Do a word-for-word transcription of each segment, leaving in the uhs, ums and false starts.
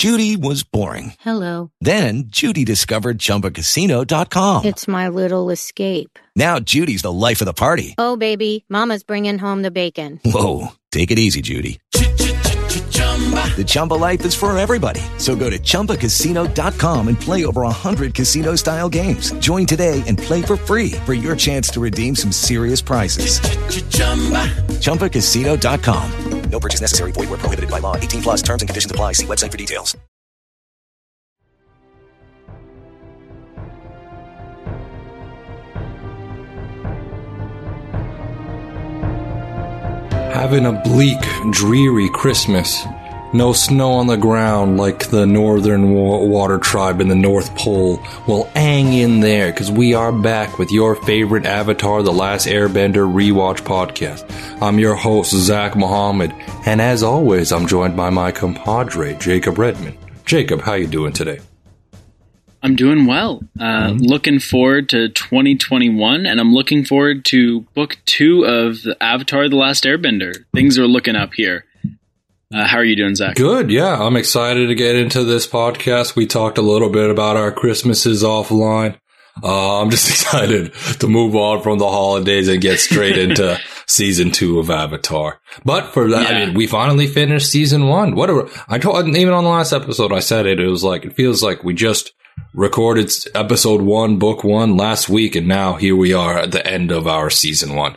Judy was boring. Hello. Then Judy discovered Chumba Casino dot com. It's my little escape. Now Judy's the life of the party. Oh, baby, mama's bringing home the bacon. Whoa, take it easy, Judy. The Chumba life is for everybody. So go to Chumba Casino dot com and play over one hundred casino-style games. Join today and play for free for your chance to redeem some serious prizes. Chumba Casino dot com. No purchase necessary. Void where prohibited by law. eighteen plus terms and conditions apply. See website for details. Having a bleak, dreary Christmas. No snow on the ground like the Northern wa- Water Tribe in the North Pole. Well, hang in there, because we are back with your favorite Avatar: The Last Airbender rewatch podcast. I'm your host, Zach Muhammad, and as always, I'm joined by my compadre, Jacob Redman. Jacob, how you doing today? I'm doing well. Uh, mm-hmm. Looking forward to twenty twenty-one, and I'm looking forward to book two of the Avatar: The Last Airbender. Things are looking up here. Uh, how are you doing, Zach? Good, yeah. I'm excited to get into this podcast. We talked a little bit about our Christmases offline. Uh, I'm just excited to move on from the holidays and get straight into season two of Avatar. But for that, yeah. I mean, we finally finished season one. Whatever. I told, even on the last episode, I said it. It was like, it feels like we just recorded episode one, book one last week, and now here we are at the end of our season one.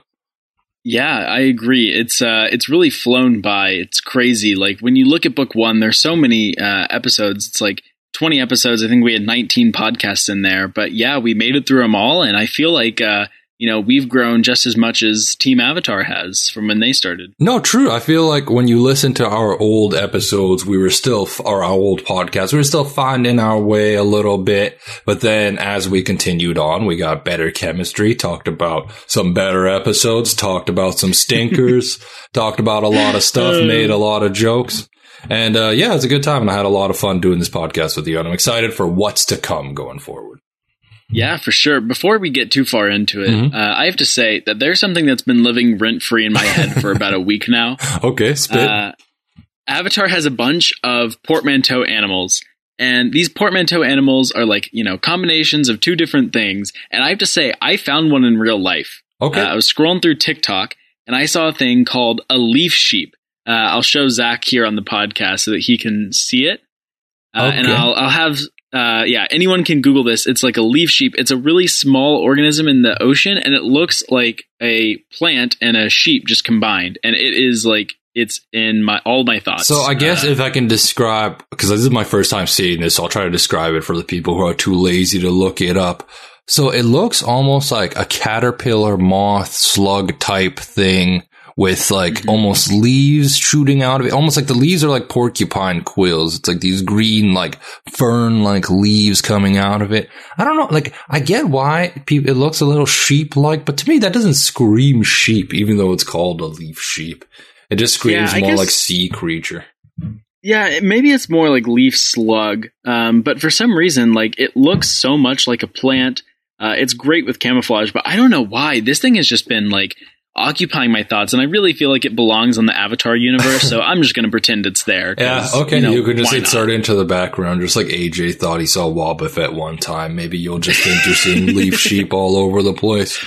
Yeah, I agree. It's uh, it's really flown by. It's crazy. Like when you look at book one, there's so many uh, episodes. It's like twenty episodes. I think we had nineteen podcasts in there. But yeah, we made it through them all, and I feel like uh, you know we've grown just as much as Team Avatar has from when they started. No, true. I feel like when you listen to our old episodes, we were still, or our old podcasts, we were still finding our way a little bit. But then as we continued on, we got better chemistry, talked about some better episodes, talked about some stinkers, talked about a lot of stuff, made a lot of jokes. And uh, yeah, it's a good time. And I had a lot of fun doing this podcast with you. And I'm excited for what's to come going forward. Yeah, for sure. Before we get too far into it, mm-hmm. uh, I have to say that there's something that's been living rent-free in my head for about a week now. Okay, spit. Uh, Avatar has a bunch of portmanteau animals, and these portmanteau animals are like, you know, combinations of two different things. And I have to say, I found one in real life. Okay. Uh, I was scrolling through TikTok, and I saw a thing called a leaf sheep. Uh, I'll show Zach here on the podcast so that he can see it. Uh, okay. And I'll, I'll have... Uh, yeah, anyone can Google this. It's like a leaf sheep. It's a really small organism in the ocean, and it looks like a plant and a sheep just combined. And it is like, it's in my all my thoughts. So I guess uh, if I can describe, because this is my first time seeing this, so I'll try to describe it for the people who are too lazy to look it up. So it looks almost like a caterpillar, moth, slug type thing with like mm-hmm. almost leaves shooting out of it. Almost like the leaves are like porcupine quills. It's like these green, like fern like leaves coming out of it. I don't know. Like, I get why people, it looks a little sheep like, but to me, that doesn't scream sheep, even though it's called a leaf sheep. It just screams yeah, more guess, like sea creature. Yeah, maybe it's more like leaf slug. Um, but for some reason, like it looks so much like a plant. Uh, it's great with camouflage, but I don't know why. This thing has just been like occupying my thoughts, and I really feel like it belongs on the Avatar universe, so I'm just going to pretend it's there. Yeah, okay, you, know, you could just insert it into the background, just like A J thought he saw Wobbuffet one time. Maybe you'll just think you're seeing leaf sheep all over the place.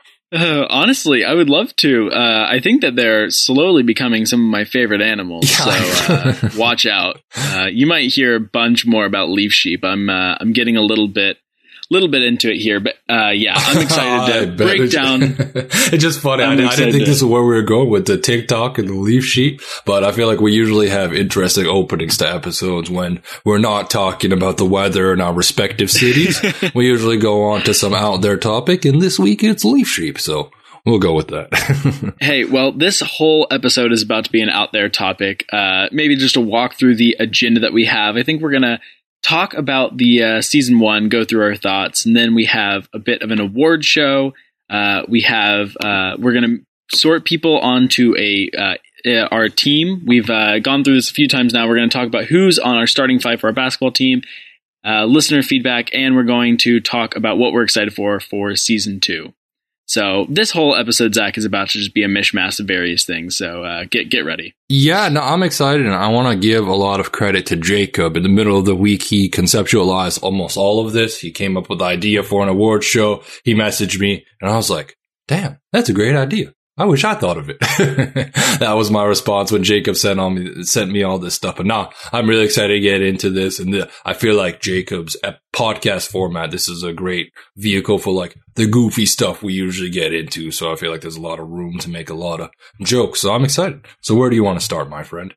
Uh, honestly, I would love to. Uh, I think that they're slowly becoming some of my favorite animals, yeah. so uh, watch out. Uh, you might hear a bunch more about leaf sheep. I'm uh, I'm getting a little bit little bit into it here, but uh, yeah, I'm excited to break it's, down. It's just funny. I, I didn't think to, this is where we were going with the TikTok and the leaf sheep, but I feel like we usually have interesting openings to episodes when we're not talking about the weather in our respective cities. We usually go on to some out there topic, and this week it's leaf sheep, so we'll go with that. Hey, well, this whole episode is about to be an out there topic. Uh, maybe just to walk through the agenda that we have. I think we're going to talk about the uh, season one, go through our thoughts, and then we have a bit of an award show. Uh, we have uh, we're going to sort people onto a uh, our team. We've uh, gone through this a few times now. We're going to talk about who's on our starting five for our basketball team, uh, listener feedback, and we're going to talk about what we're excited for for season two. So this whole episode, Zach, is about to just be a mishmash of various things. So uh, get get ready. Yeah, no, I'm excited, and I want to give a lot of credit to Jacob. In the middle of the week, he conceptualized almost all of this. He came up with the idea for an award show. He messaged me, and I was like, damn, that's a great idea. I wish I thought of it. That was my response when Jacob sent on me, sent me all this stuff. But now I'm really excited to get into this. And the, I feel like Jacob's podcast format, this is a great vehicle for like the goofy stuff we usually get into. So I feel like there's a lot of room to make a lot of jokes. So I'm excited. So where do you want to start, my friend?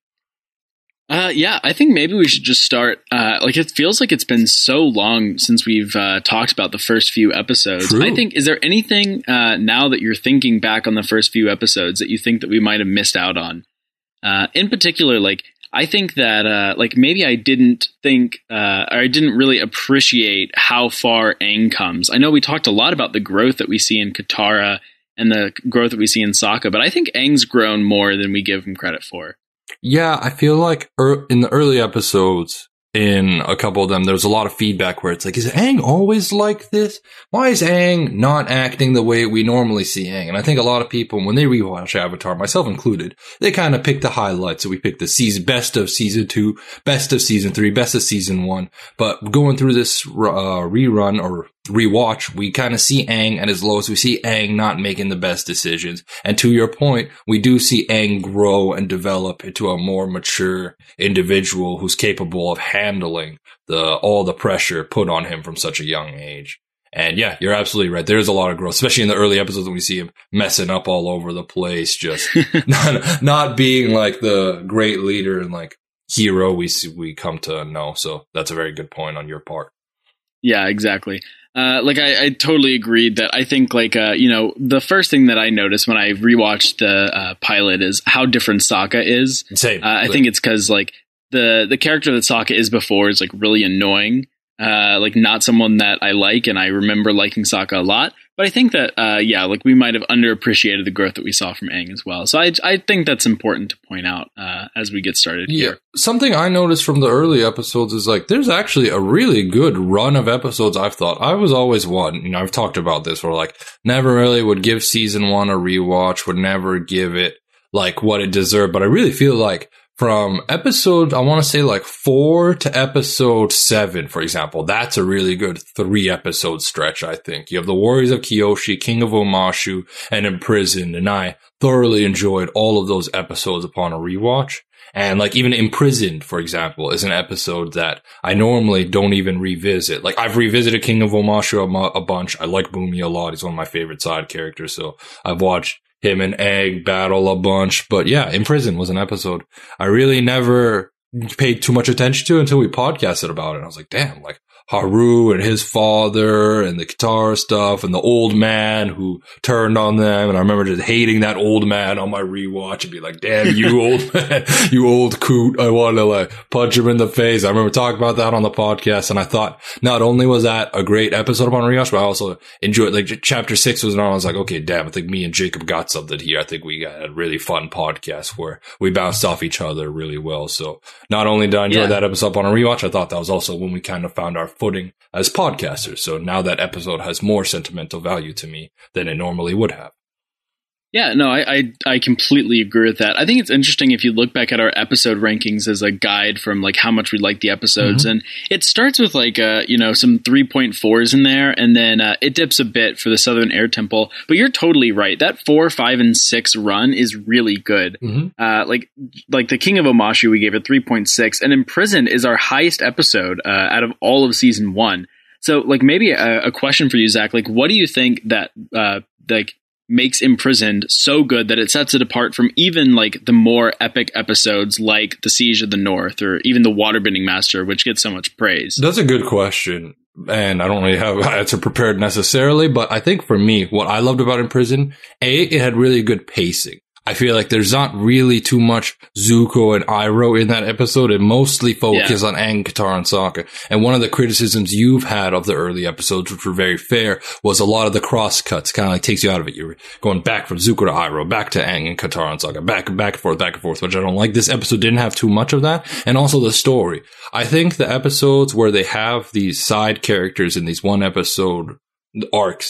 Uh, yeah, I think maybe we should just start. Uh, like it feels like it's been so long since we've uh, talked about the first few episodes. True. I think, is there anything uh, now that you're thinking back on the first few episodes that you think that we might have missed out on? Uh, in particular, like I think that uh, like maybe I didn't think uh, or I didn't really appreciate how far Aang comes. I know we talked a lot about the growth that we see in Katara and the growth that we see in Sokka, but I think Aang's grown more than we give him credit for. Yeah, I feel like er- in the early episodes, in a couple of them, there's a lot of feedback where it's like, is Aang always like this? Why is Aang not acting the way we normally see Aang? And I think a lot of people, when they rewatch Avatar, myself included, they kind of pick the highlights. So we pick the season, best of season two, best of season three, best of season one. But going through this uh, rerun or rewatch, we kind of see Aang at his lowest. We see Aang not making the best decisions. And to your point, we do see Aang grow and develop into a more mature individual who's capable of handling the all the pressure put on him from such a young age. And yeah, you're absolutely right. There's a lot of growth, especially in the early episodes when we see him messing up all over the place, just not, not being like the great leader and like hero we see, we come to know. So that's a very good point on your part. Yeah, exactly. Uh, like I, I totally agreed that I think like, uh, you know, the first thing that I noticed when I rewatched the uh, pilot is how different Sokka is. Same. Uh, I think it's because like the, the character that Sokka is before is like really annoying. Uh, like not someone that I like, and I remember liking Sokka a lot. But I think that, uh, yeah, like we might have underappreciated the growth that we saw from Aang as well. So I, I think that's important to point out uh, as we get started yeah. here. Something I noticed from the early episodes is like there's actually a really good run of episodes. I've thought I was always one. You know, I've talked about this where like never really would give season one a rewatch, would never give it like what it deserved. But I really feel like from episode, I want to say like four to episode seven, for example, that's a really good three episode stretch, I think. You have the Warriors of Kyoshi, King of Omashu, and Imprisoned, and I thoroughly enjoyed all of those episodes upon a rewatch. And like even Imprisoned, for example, is an episode that I normally don't even revisit. Like I've revisited King of Omashu a, a bunch. I like Bumi a lot. He's one of my favorite side characters. So I've watched him and Aang battle a bunch. But yeah, Imprisoned was an episode I really never paid too much attention to until we podcasted about it. I was like, damn, like Haru and his father and the Katara stuff and the old man who turned on them. And I remember just hating that old man on my rewatch and be like, damn, you old man, you old coot. I want to like punch him in the face. I remember talking about that on the podcast. And I thought not only was that a great episode upon rewatch, but I also enjoyed like chapter six was, and I was like, okay, damn, I think me and Jacob got something here. I think we got a really fun podcast where we bounced off each other really well. So not only did I enjoy yeah. that episode on a rewatch, I thought that was also when we kind of found our footing as podcasters. So now that episode has more sentimental value to me than it normally would have. Yeah, no, I, I I completely agree with that. I think it's interesting if you look back at our episode rankings as a guide from like how much we like the episodes, mm-hmm. and it starts with like uh you know some three point fours in there, and then uh, it dips a bit for the Southern Air Temple. But you're totally right. That four, five, and six run is really good. Mm-hmm. Uh, like like the King of Omashu, we gave it three point six, and Imprisoned is our highest episode uh, out of all of season one. So like maybe a, a question for you, Zach. Like, what do you think that uh like makes Imprisoned so good that it sets it apart from even like the more epic episodes like the Siege of the North or even the Waterbending Master, which gets so much praise? That's a good question. And I don't really have an answer prepared necessarily, but I think for me, what I loved about Imprisoned, A, it had really good pacing. I feel like there's not really too much Zuko and Iroh in that episode. It mostly focuses yeah. on Aang, Katara, and Sokka. And one of the criticisms you've had of the early episodes, which were very fair, was a lot of the cross cuts kind of like takes you out of it. You're going back from Zuko to Iroh, back to Aang and Katara and Sokka, back, back and forth, back and forth, which I don't like. This episode didn't have too much of that. And also the story. I think the episodes where they have these side characters in these one episode arcs,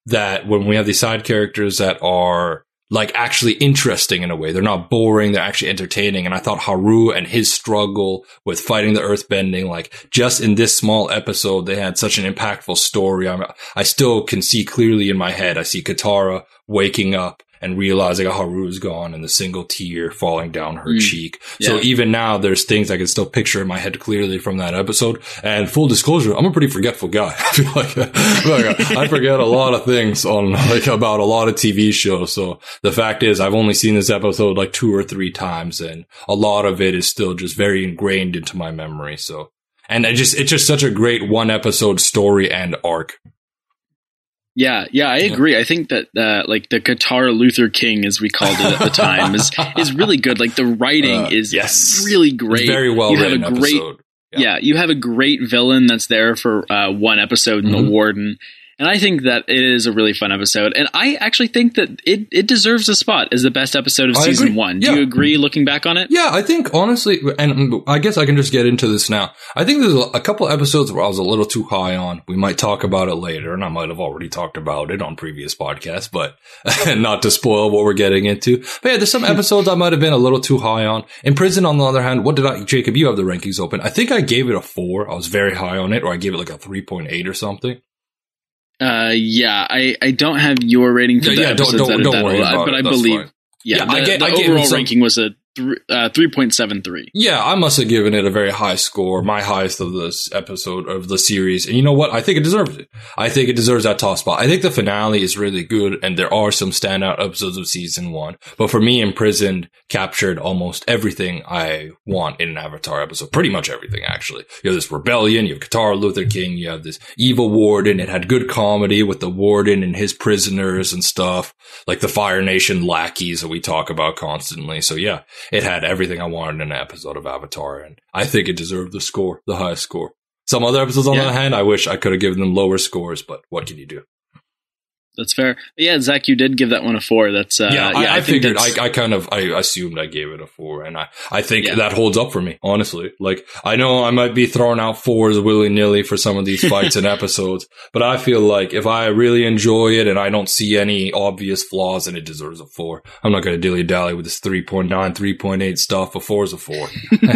that when we have these side characters that are like actually interesting in a way, they're not boring, they're actually entertaining. And I thought Haru and his struggle with fighting the earthbending, like just in this small episode, they had such an impactful story. I'm, I still can see clearly in my head. I see Katara waking up and realizing Haru is gone and the single tear falling down her mm, cheek. Yeah. So even now, there's things I can still picture in my head clearly from that episode. And full disclosure, I'm a pretty forgetful guy. I feel like, like I forget a lot of things on like about a lot of T V shows. So the fact is, I've only seen this episode like two or three times, and a lot of it is still just very ingrained into my memory. So, and it just it's just such a great one episode story and arc. Yeah, yeah, I agree. I think that uh, like the Katara Luther King, as we called it at the time, is is really good. Like the writing uh, is yes. really great. It's very well you written have a great, episode. Yeah. yeah, you have a great villain that's there for uh, one episode in mm-hmm. the Warden. And I think that it is a really fun episode. And I actually think that it, it deserves a spot as the best episode of I season agree. one. Do yeah. you agree looking back on it? Yeah, I think honestly, and I guess I can just get into this now. I think there's a couple episodes where I was a little too high on. We might talk about it later, and I might have already talked about it on previous podcasts, but not to spoil what we're getting into. But yeah, there's some episodes I might have been a little too high on. In Prison, on the other hand, what did I, Jacob, you have the rankings open. I think I gave it a four. I was very high on it, or I gave it like a three point eight or something. Uh, yeah, I, I don't have your rating for yeah, the yeah, episodes don't, don't, that don't are worry that about old, but it. I That's believe, fine. yeah, yeah the, I get, the I overall some, ranking was a th- uh, three point seven three. Yeah, I must have given it a very high score, my highest of this episode of the series. And you know what? I think it deserves it. I think it deserves that top spot. I think the finale is really good, and there are some standout episodes of season one. But for me, Imprisoned captured almost everything I want in an Avatar episode. Pretty much everything, actually. You have this rebellion, you have Katara Luther King, you have this evil warden. It had good comedy with the warden and his prisoners and stuff, like the Fire Nation lackeys that we talk about constantly. So yeah, it had everything I wanted in an episode of Avatar, and I think it deserved the score, the highest score. Some other episodes, on yeah. the other hand, I wish I could have given them lower scores, but what can you do? That's fair. Yeah, Zach, you did give that one a four. That's uh, yeah. I, yeah, I, I figured. think I, I kind of. I assumed I gave it a four, and I. I think yeah. that holds up for me. Honestly, like I know I might be throwing out fours willy nilly for some of these fights and episodes, but I feel like if I really enjoy it and I don't see any obvious flaws, then it deserves a four. I'm not going to dilly dally with this three point nine, three point eight stuff. A four is a four.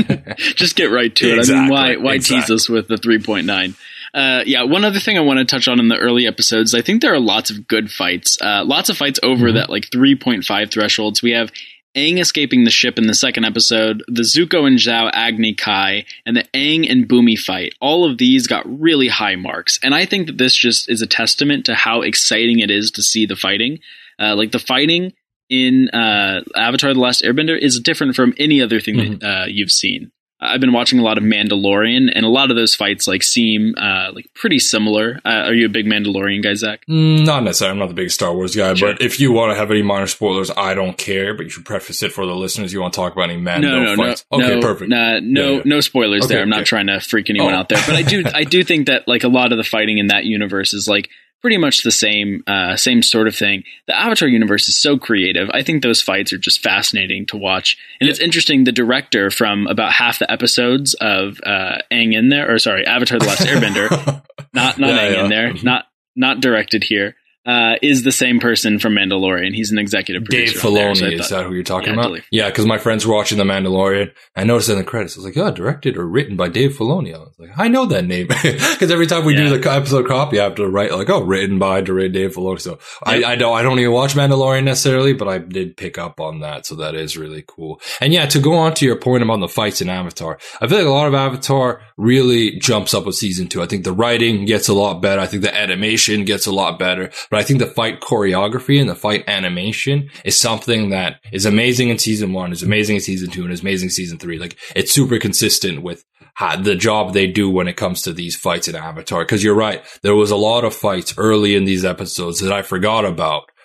Just get right to it. Exactly, I mean, why why exactly. tease us with the three point nine? Uh, yeah, one other thing I want to touch on in the early episodes, I think there are lots of good fights. Uh, lots of fights over mm-hmm. that like three point five thresholds. We have Aang escaping the ship in the second episode, the Zuko and Zhao Agni Kai, and the Aang and Bumi fight. All of these got really high marks. And I think that this just is a testament to how exciting it is to see the fighting. Uh, like the fighting in uh, Avatar The Last Airbender is different from any other thing mm-hmm. that uh, you've seen. I've been watching a lot of Mandalorian, and a lot of those fights like seem uh, like pretty similar. Uh, are you a big Mandalorian guy, Zach? Mm, not necessarily. I'm not the biggest Star Wars guy, sure. but if you want to have any minor spoilers, I don't care. But you should preface it for the listeners. You want to talk about any Mando no, no, fights? No, okay, no, perfect. Nah, no, yeah, yeah. no spoilers okay, there. I'm okay. not trying to freak anyone oh. out there, but I do, I do think that like a lot of the fighting in that universe is like pretty much the same, uh, same sort of thing. The Avatar universe is so creative. I think those fights are just fascinating to watch. And yeah. it's interesting, the director from about half the episodes of uh, Aang in there, or sorry, Avatar The Last Airbender, not, not yeah, Aang yeah. in there, not, not directed here, uh, is the same person from Mandalorian. He's an executive producer. Dave Filoni, there, so is that who you're talking yeah, about? Dave. Yeah, because my friends were watching The Mandalorian. I noticed in the credits, I was like, oh, directed or written by Dave Filoni. I was like, I know that name. Because every time we yeah. do the episode copy, I have to write like, oh, written by Dave Filoni. So I, I don't I don't even watch Mandalorian necessarily, but I did pick up on that. So that is really cool. And yeah, to go on to your point about the fights in Avatar, I feel like a lot of Avatar really jumps up with season two. I think the writing gets a lot better. I think the animation gets a lot better. But I think the fight choreography and the fight animation is something that is amazing in season one, is amazing in season two, and is amazing in season three. Like it's super consistent with how, the job they do when it comes to these fights in Avatar. Because you're right, there was a lot of fights early in these episodes that I forgot about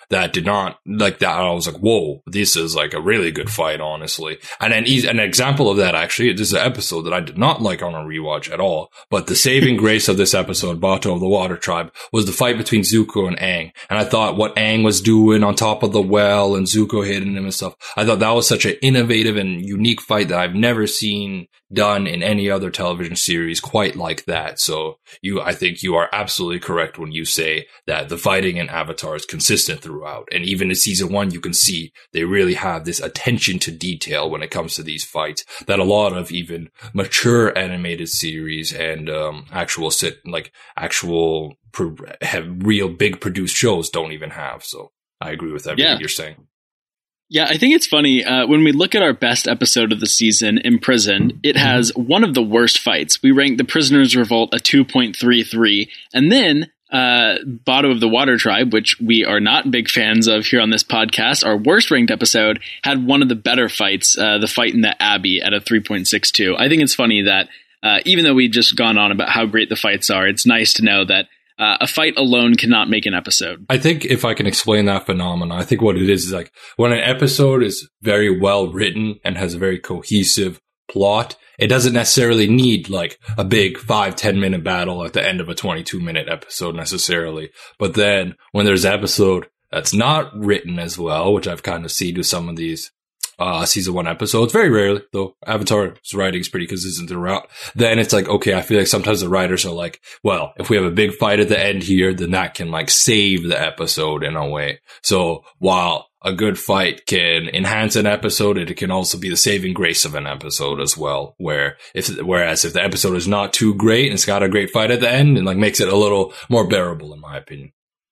that did not like that. I was like, whoa, this is like a really good fight, honestly. And then an example of that, actually, this is an episode that I did not like on a rewatch at all. But the saving grace of this episode, Bato of the Water Tribe, was the fight between Zuko and Aang. And I thought what Aang was doing on top of the well and Zuko hitting him and stuff, I thought that was such an innovative and unique fight that I've never seen done in any other television series quite like that. So you, I think you are absolutely correct when you say that the fighting in Avatar is consistent throughout. And even in season one, you can see they really have this attention to detail when it comes to these fights that a lot of even mature animated series and um, actual sit like actual pro- have real big produced shows don't even have. So I agree with everything yeah. you're saying. Yeah, I think it's funny. Uh, when we look at our best episode of the season, Imprisoned, it has one of the worst fights. We ranked The Prisoner's Revolt a two point three three. And then uh, Bato of the Water Tribe, which we are not big fans of here on this podcast, our worst ranked episode, had one of the better fights, uh, the fight in the Abbey, at a three point six two. I think it's funny that uh, even though we've just gone on about how great the fights are, it's nice to know that Uh, a fight alone cannot make an episode. I think if I can explain that phenomenon, I think what it is is like when an episode is very well written and has a very cohesive plot, it doesn't necessarily need like a big five, ten minute battle at the end of a twenty-two minute episode necessarily. But then when there's an episode that's not written as well, which I've kind of seen with some of these Uh, season one episodes, very rarely, though Avatar's writing is pretty consistent throughout, then it's like, okay, I feel like sometimes the writers are like, well, if we have a big fight at the end here, then that can like save the episode in a way. So while a good fight can enhance an episode, it can also be the saving grace of an episode as well, where if, whereas if the episode is not too great and it's got a great fight at the end, it like makes it a little more bearable in my opinion.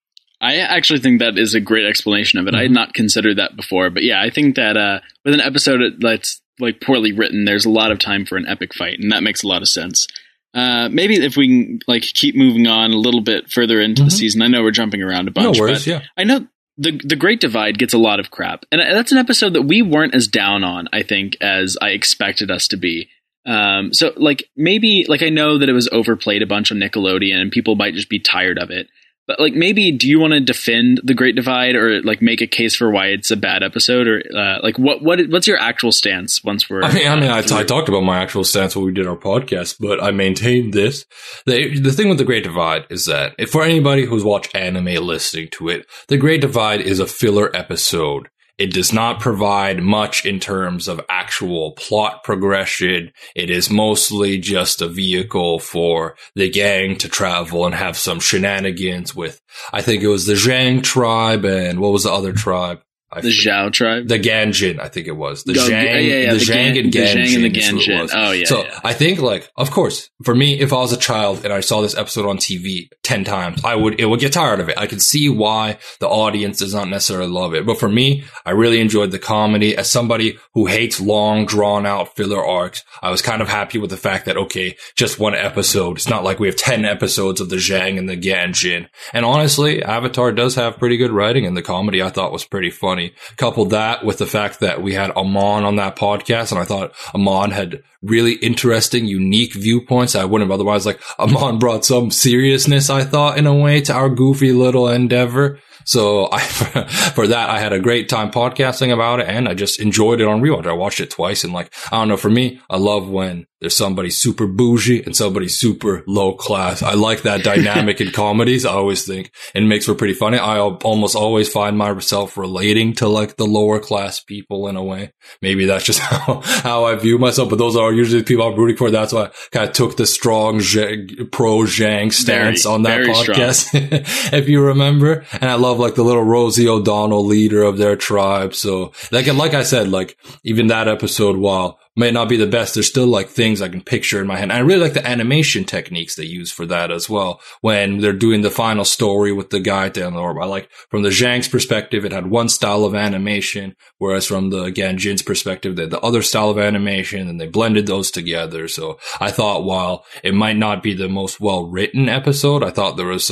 I actually think that is a great explanation of it. Mm-hmm. I had not considered that before, but yeah, I think that uh, with an episode that's like poorly written, there's a lot of time for an epic fight, and that makes a lot of sense. Uh, maybe if we can like keep moving on a little bit further into mm-hmm. the season. I know we're jumping around a bunch, no worries, but yeah. I know the the Great Divide gets a lot of crap, and that's an episode that we weren't as down on, I think, as I expected us to be. Um, so like maybe like I know that it was overplayed a bunch on Nickelodeon, and people might just be tired of it. But like, maybe do you want to defend The Great Divide or like make a case for why it's a bad episode, or uh, like what what what's your actual stance once we're? I mean, I mean, I, I talked about my actual stance when we did our podcast, but I maintained this. The the thing with The Great Divide is that if for anybody who's watched anime listening to it, The Great Divide is a filler episode. It does not provide much in terms of actual plot progression. It is mostly just a vehicle for the gang to travel and have some shenanigans with, I think it was the Zhang tribe and what was the other tribe? I the Zhao tribe? The Ganjin, I think it was. The oh, Zhang, yeah, yeah, yeah. the, the Zhang Gan, and Ganjin. The Zhang and the Ganjin. Oh, yeah. So yeah. I think, like, of course, for me, if I was a child and I saw this episode on T V ten times, I would, it would get tired of it. I could see why the audience does not necessarily love it. But for me, I really enjoyed the comedy. As somebody who hates long, drawn out filler arcs, I was kind of happy with the fact that, okay, just one episode. It's not like we have ten episodes of the Zhang and the Ganjin. And honestly, Avatar does have pretty good writing, and the comedy I thought was pretty funny. Coupled that with the fact that we had Amon on that podcast, and I thought Amon had really interesting, unique viewpoints. I wouldn't have otherwise, like, Amon brought some seriousness, I thought, in a way, to our goofy little endeavor. So I, for that, I had a great time podcasting about it, and I just enjoyed it on rewatch. I watched it twice, and like, I don't know, for me, I love when there's somebody super bougie and somebody super low class. I like that dynamic in comedies. I always think it makes for pretty funny. I almost always find myself relating to like the lower class people in a way. Maybe that's just how, how I view myself, but those are usually the people I'm rooting for. That's why I kind of took the strong Zhang, pro Zhang stance very, on that podcast, if you remember. And I love like the little Rosie O'Donnell leader of their tribe. So like, like I said, like even that episode, while may not be the best, there's still like things I can picture in my head. And I really like the animation techniques they use for that as well. When they're doing the final story with the guy down the orb, I like from the Zhang's perspective, it had one style of animation, whereas from the Ganjin's perspective, they had the other style of animation, and they blended those together. So I thought while it might not be the most well written episode, I thought there was some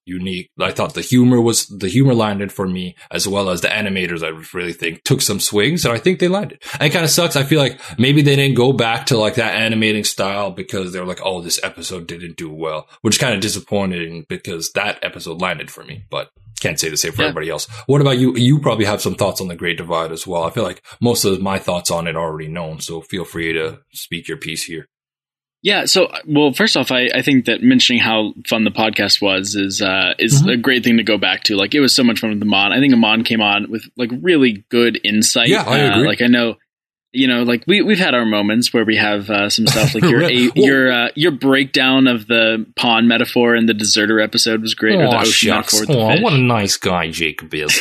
unique. I thought the humor was, the humor landed for me, as well as the animators, I really think, took some swings, and I think they landed. And it kind of sucks. I feel like maybe they didn't go back to like that animating style because they're like, oh, this episode didn't do well, which is kind of disappointing because that episode landed for me, but can't say the same for yeah. everybody else. What about you? You probably have some thoughts on The Great Divide as well. I feel like most of my thoughts on it are already known, so feel free to speak your piece here. Yeah, so, well, first off, I, I think that mentioning how fun the podcast was is uh, is mm-hmm. a great thing to go back to. Like, it was so much fun with Amon. I think Amon came on with, like, really good insight. Yeah, I agree. Uh, like, I know, you know, like, we, we've had our moments where we have uh, some stuff, like your a, your uh, your breakdown of the pond metaphor in the deserter episode was great. Oh, or the ocean shucks. metaphor with the Oh, fish. what a nice guy Jacob is.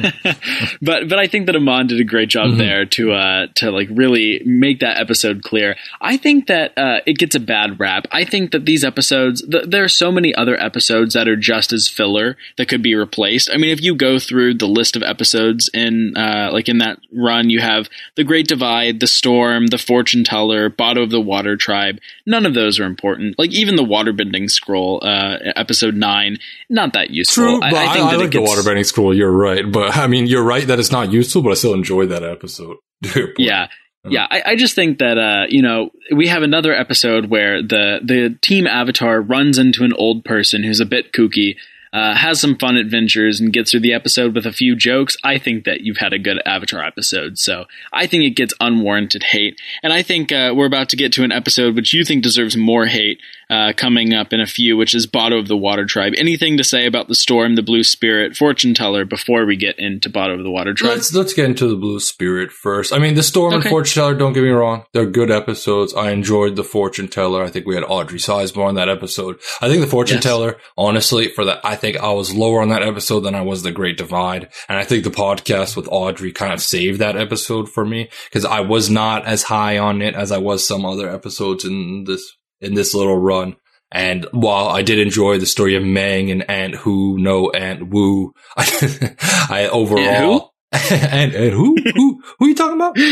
but but I think that Amon did a great job mm-hmm. there to uh to like really make that episode clear. I think that uh, it gets a bad rap. I think that these episodes, th- there are so many other episodes that are just as filler that could be replaced. I mean, if you go through the list of episodes in uh, like in that run, you have The Great Divide, The Storm, The Fortune Teller, Botto of the Water Tribe. None of those are important. Like even the Waterbending Scroll, uh, episode nine, not that useful. True, but I, I, I, think I that like it gets, the Waterbending Scroll. You're right, but I mean, you're right that it's not useful, but I still enjoyed that episode. yeah. Yeah, I, I just think that, uh, you know, we have another episode where the, the team Avatar runs into an old person who's a bit kooky, uh, has some fun adventures, and gets through the episode with a few jokes. I think that you've had a good Avatar episode. So I think it gets unwarranted hate. And I think uh, we're about to get to an episode which you think deserves more hate uh, coming up in a few, which is Botto of the Water Tribe. Anything to say about the Storm, the Blue Spirit, Fortune Teller before we get into Botto of the Water Tribe? Let's let's get into the Blue Spirit first. I mean, the Storm okay. and Fortune Teller, don't get me wrong, they're good episodes. I enjoyed the Fortune Teller. I think we had Audrey Sizemore on that episode. I think the Fortune yes. Teller, honestly, for that, I think I was lower on that episode than I was The Great Divide. And I think the podcast with Audrey kind of saved that episode for me because I was not as high on it as I was some other episodes in this in this little run. And while I did enjoy the story of Mang and Aunt Who, no Aunt Woo, I, I overall and, and who who who are you talking about?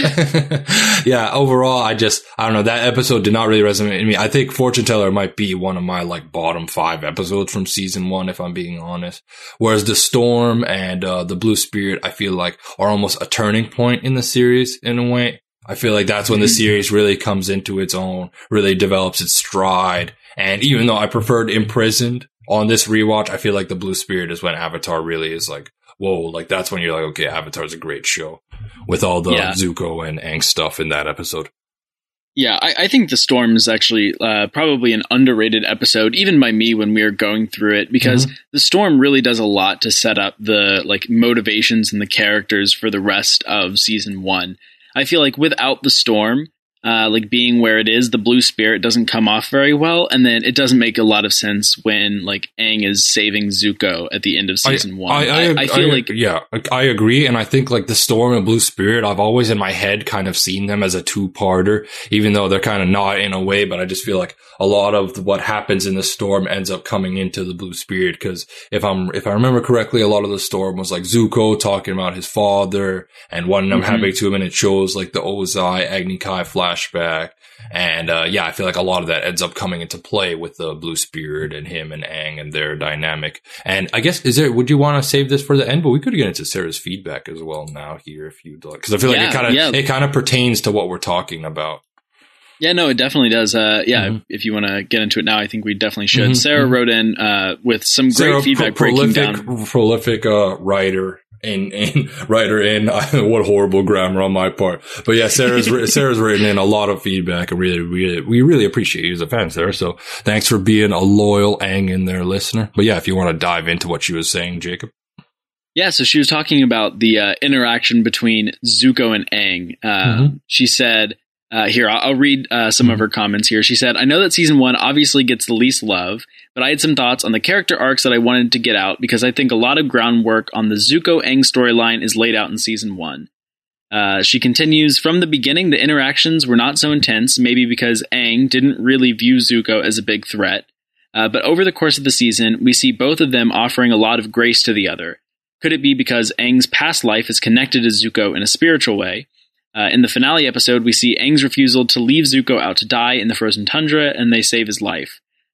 Yeah, overall, I just I don't know, that episode did not really resonate with me. I think Fortune Teller might be one of my like bottom five episodes from season one, if I'm being honest. Whereas the Storm and uh, the Blue Spirit, I feel like are almost a turning point in the series in a way. I feel like that's when the series really comes into its own, really develops its stride. And even though I preferred Imprisoned on this rewatch, I feel like the Blue Spirit is when Avatar really is like, whoa, like that's when you're like, okay, Avatar's a great show with all the yeah. Zuko and Aang stuff in that episode. Yeah, I, I think The Storm is actually uh, probably an underrated episode, even by me when we were going through it, because mm-hmm. The Storm really does a lot to set up the like motivations and the characters for the rest of season one. I feel like without The Storm, uh, like being where it is, the Blue Spirit doesn't come off very well, and then it doesn't make a lot of sense when like Aang is saving Zuko at the end of season I, one. I, I, I, I feel I, like yeah, I agree, and I think like The Storm and Blue Spirit, I've always in my head kind of seen them as a two-parter, even though they're kind of not in a way. But I just feel like a lot of what happens in The Storm ends up coming into the Blue Spirit, because if I'm if I remember correctly, a lot of The Storm was like Zuko talking about his father and wanting him mm-hmm. happening to him, and it shows like the Ozai Agni Kai flashback. And uh, yeah, I feel like a lot of that ends up coming into play with the Blue Spirit and him and Aang and their dynamic. And I guess, is there, would you want to save this for the end? But we could get into Sarah's feedback as well now here if you'd like, because I feel yeah, like it kind of yeah. it kind of pertains to what we're talking about. Yeah, no, it definitely does. Uh, yeah, mm-hmm. if you want to get into it now, I think we definitely should. Mm-hmm. Sarah wrote in uh, with some great Sarah, feedback pro- breaking prolific, down. Prolific uh, writer. And, and writer in, what horrible grammar on my part. But yeah, Sarah's, Sarah's written in a lot of feedback, and really, really, we really appreciate you as a fan, Sarah. So thanks for being a loyal Aang in there listener. But yeah, if you want to dive into what she was saying, Jacob. Yeah, so she was talking about the uh, interaction between Zuko and Aang. Uh, mm-hmm. She said, uh, here, I'll, I'll read uh, some mm-hmm. of her comments here. She said, I know that season one obviously gets the least love, but I had some thoughts on the character arcs that I wanted to get out because I think a lot of groundwork on the Zuko-Aang storyline is laid out in season one. Uh, she continues, from the beginning, the interactions were not so intense, maybe because Aang didn't really view Zuko as a big threat. Uh, but over the course of the season, we see both of them offering a lot of grace to the other. Could it be because Aang's past life is connected to Zuko in a spiritual way? Uh, in the finale episode, we see Aang's refusal to leave Zuko out to die in the frozen tundra, and they save his life.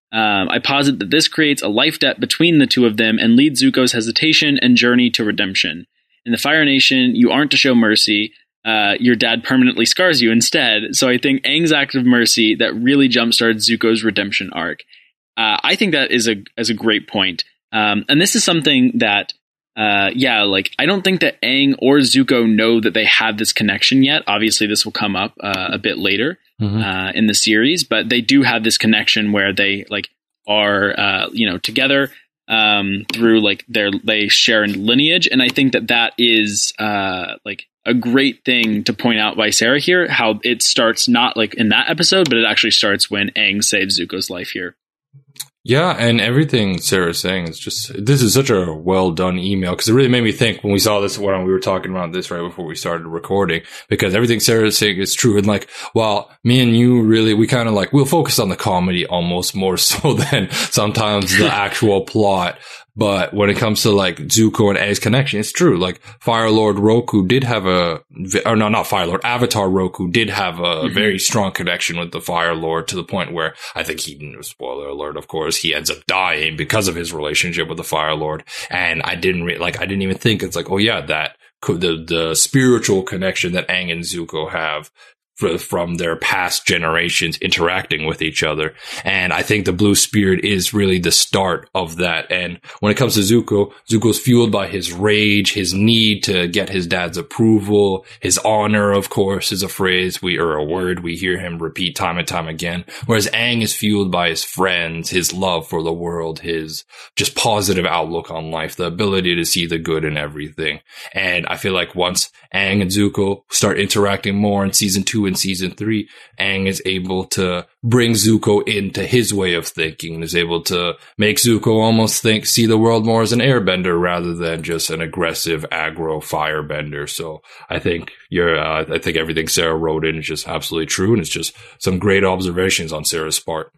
Um, I posit that this creates a life debt between the two of them and leads Zuko's hesitation and journey to redemption. In the Fire Nation, you aren't to show mercy. Uh, your dad permanently scars you instead. So I think Aang's act of mercy that really jumpstarted Zuko's redemption arc. Uh, I think that is a is a great point. Um, and this is something that, uh, yeah, like I don't think that Aang or Zuko know that they have this connection yet. Obviously, this will come up uh, a bit later mm-hmm. uh, in the series, but they do have this connection where they like are, uh, you know, together um, through like their they share in lineage, and I think that that is uh, like a great thing to point out by Sarah here. How it starts not like in that episode, but it actually starts when Aang saves Zuko's life here. Yeah, and everything Sarah's saying is just, this is such a well done email, because it really made me think when we saw this, when we were talking about this right before we started recording, because everything Sarah's saying is true. And like, while me and you really, we kind of like, we'll focus on the comedy almost more so than sometimes the actual plot. But when it comes to like Zuko and Aang's connection, it's true. Like Fire Lord Roku did have a, or no, not Fire Lord, Avatar Roku did have a mm-hmm. very strong connection with the Fire Lord, to the point where I think he, spoiler alert, of course, he ends up dying because of his relationship with the Fire Lord. And I didn't re- like, I didn't even think it's like, oh yeah, that the, the spiritual connection that Aang and Zuko have from their past generations interacting with each other. And I think the Blue Spirit is really the start of that. And when it comes to Zuko, Zuko's fueled by his rage, his need to get his dad's approval, his honor, of course, is a phrase we, or a word we hear him repeat time and time again. Whereas Aang is fueled by his friends, his love for the world, his just positive outlook on life, the ability to see the good in everything. And I feel like once Aang and Zuko start interacting more in season two, in season three, Aang is able to bring Zuko into his way of thinking, and is able to make Zuko almost think, see the world more as an airbender rather than just an aggressive aggro firebender. So I think you're, uh, I think everything Sarah wrote in is just absolutely true, and it's just some great observations on Sarah's part.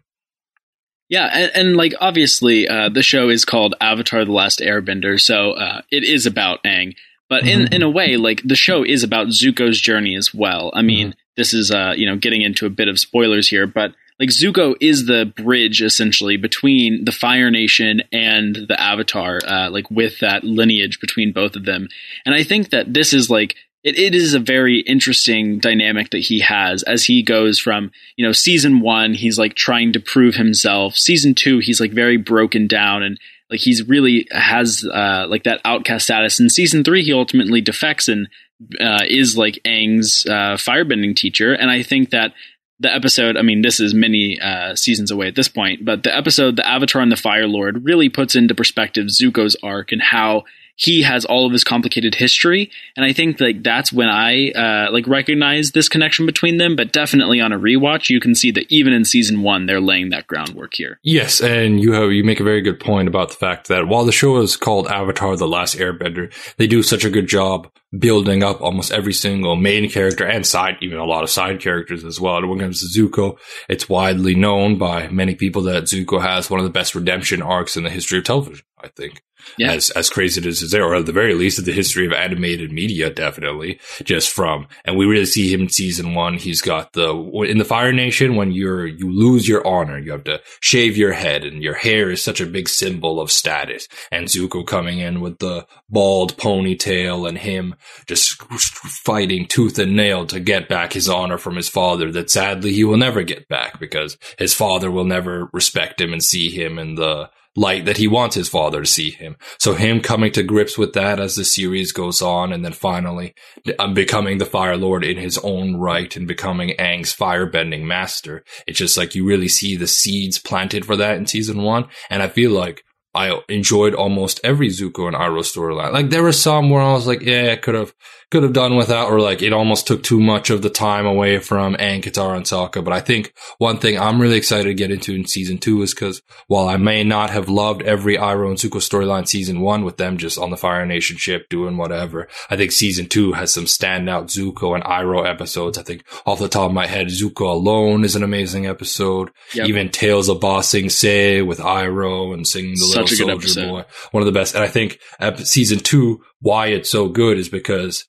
Yeah, and, and like obviously, uh, the show is called Avatar: The Last Airbender, so uh, it is about Aang. But in, mm-hmm. in a way, like the show is about Zuko's journey as well. I mean, mm-hmm. this is, uh, you know, getting into a bit of spoilers here, but like Zuko is the bridge essentially between the Fire Nation and the Avatar, uh, like with that lineage between both of them. And I think that this is like, it, it is a very interesting dynamic that he has as he goes from, you know, season one, he's like trying to prove himself. Season two, he's like very broken down and like he's really has uh, like that outcast status. In season three, he ultimately defects and uh, is like Aang's uh, firebending teacher. And I think that the episode, I mean, this is many uh, seasons away at this point, but the episode, The Avatar and the Fire Lord, really puts into perspective Zuko's arc and how he has all of his complicated history. And I think like that's when I uh, like recognize this connection between them. But definitely on a rewatch, you can see that even in season one, they're laying that groundwork here. Yes, and you have you make a very good point about the fact that while the show is called Avatar: The Last Airbender, they do such a good job building up almost every single main character and side, even a lot of side characters as well. And when it comes to Zuko, it's widely known by many people that Zuko has one of the best redemption arcs in the history of television, I think. Yeah. As as crazy as it is there, or at the very least, in the history of animated media, definitely. Just from, and we really see him in season one. He's got the in the Fire Nation when you're you lose your honor, you have to shave your head, and your hair is such a big symbol of status. And Zuko coming in with the bald ponytail, and him just fighting tooth and nail to get back his honor from his father. That sadly he will never get back because his father will never respect him and see him in the light that he wants his father to see him. So him coming to grips with that as the series goes on, and then finally um, becoming the Fire Lord in his own right and becoming Aang's firebending master. It's just like you really see the seeds planted for that in season one. And I feel like I enjoyed almost every Zuko and Iroh storyline. Like there were some where I was like, yeah, I could have could have done without, or like it almost took too much of the time away from Aang, Katara, and Sokka. But I think one thing I'm really excited to get into in season two is because while I may not have loved every Iroh and Zuko storyline season one with them just on the Fire Nation ship doing whatever, I think season two has some standout Zuko and Iroh episodes. I think off the top of my head, Zuko Alone is an amazing episode. Yep. Even Tales of Ba Sing Se with Iroh and singing the Such Little Soldier Boy, one of the best. And I think season two, why it's so good is because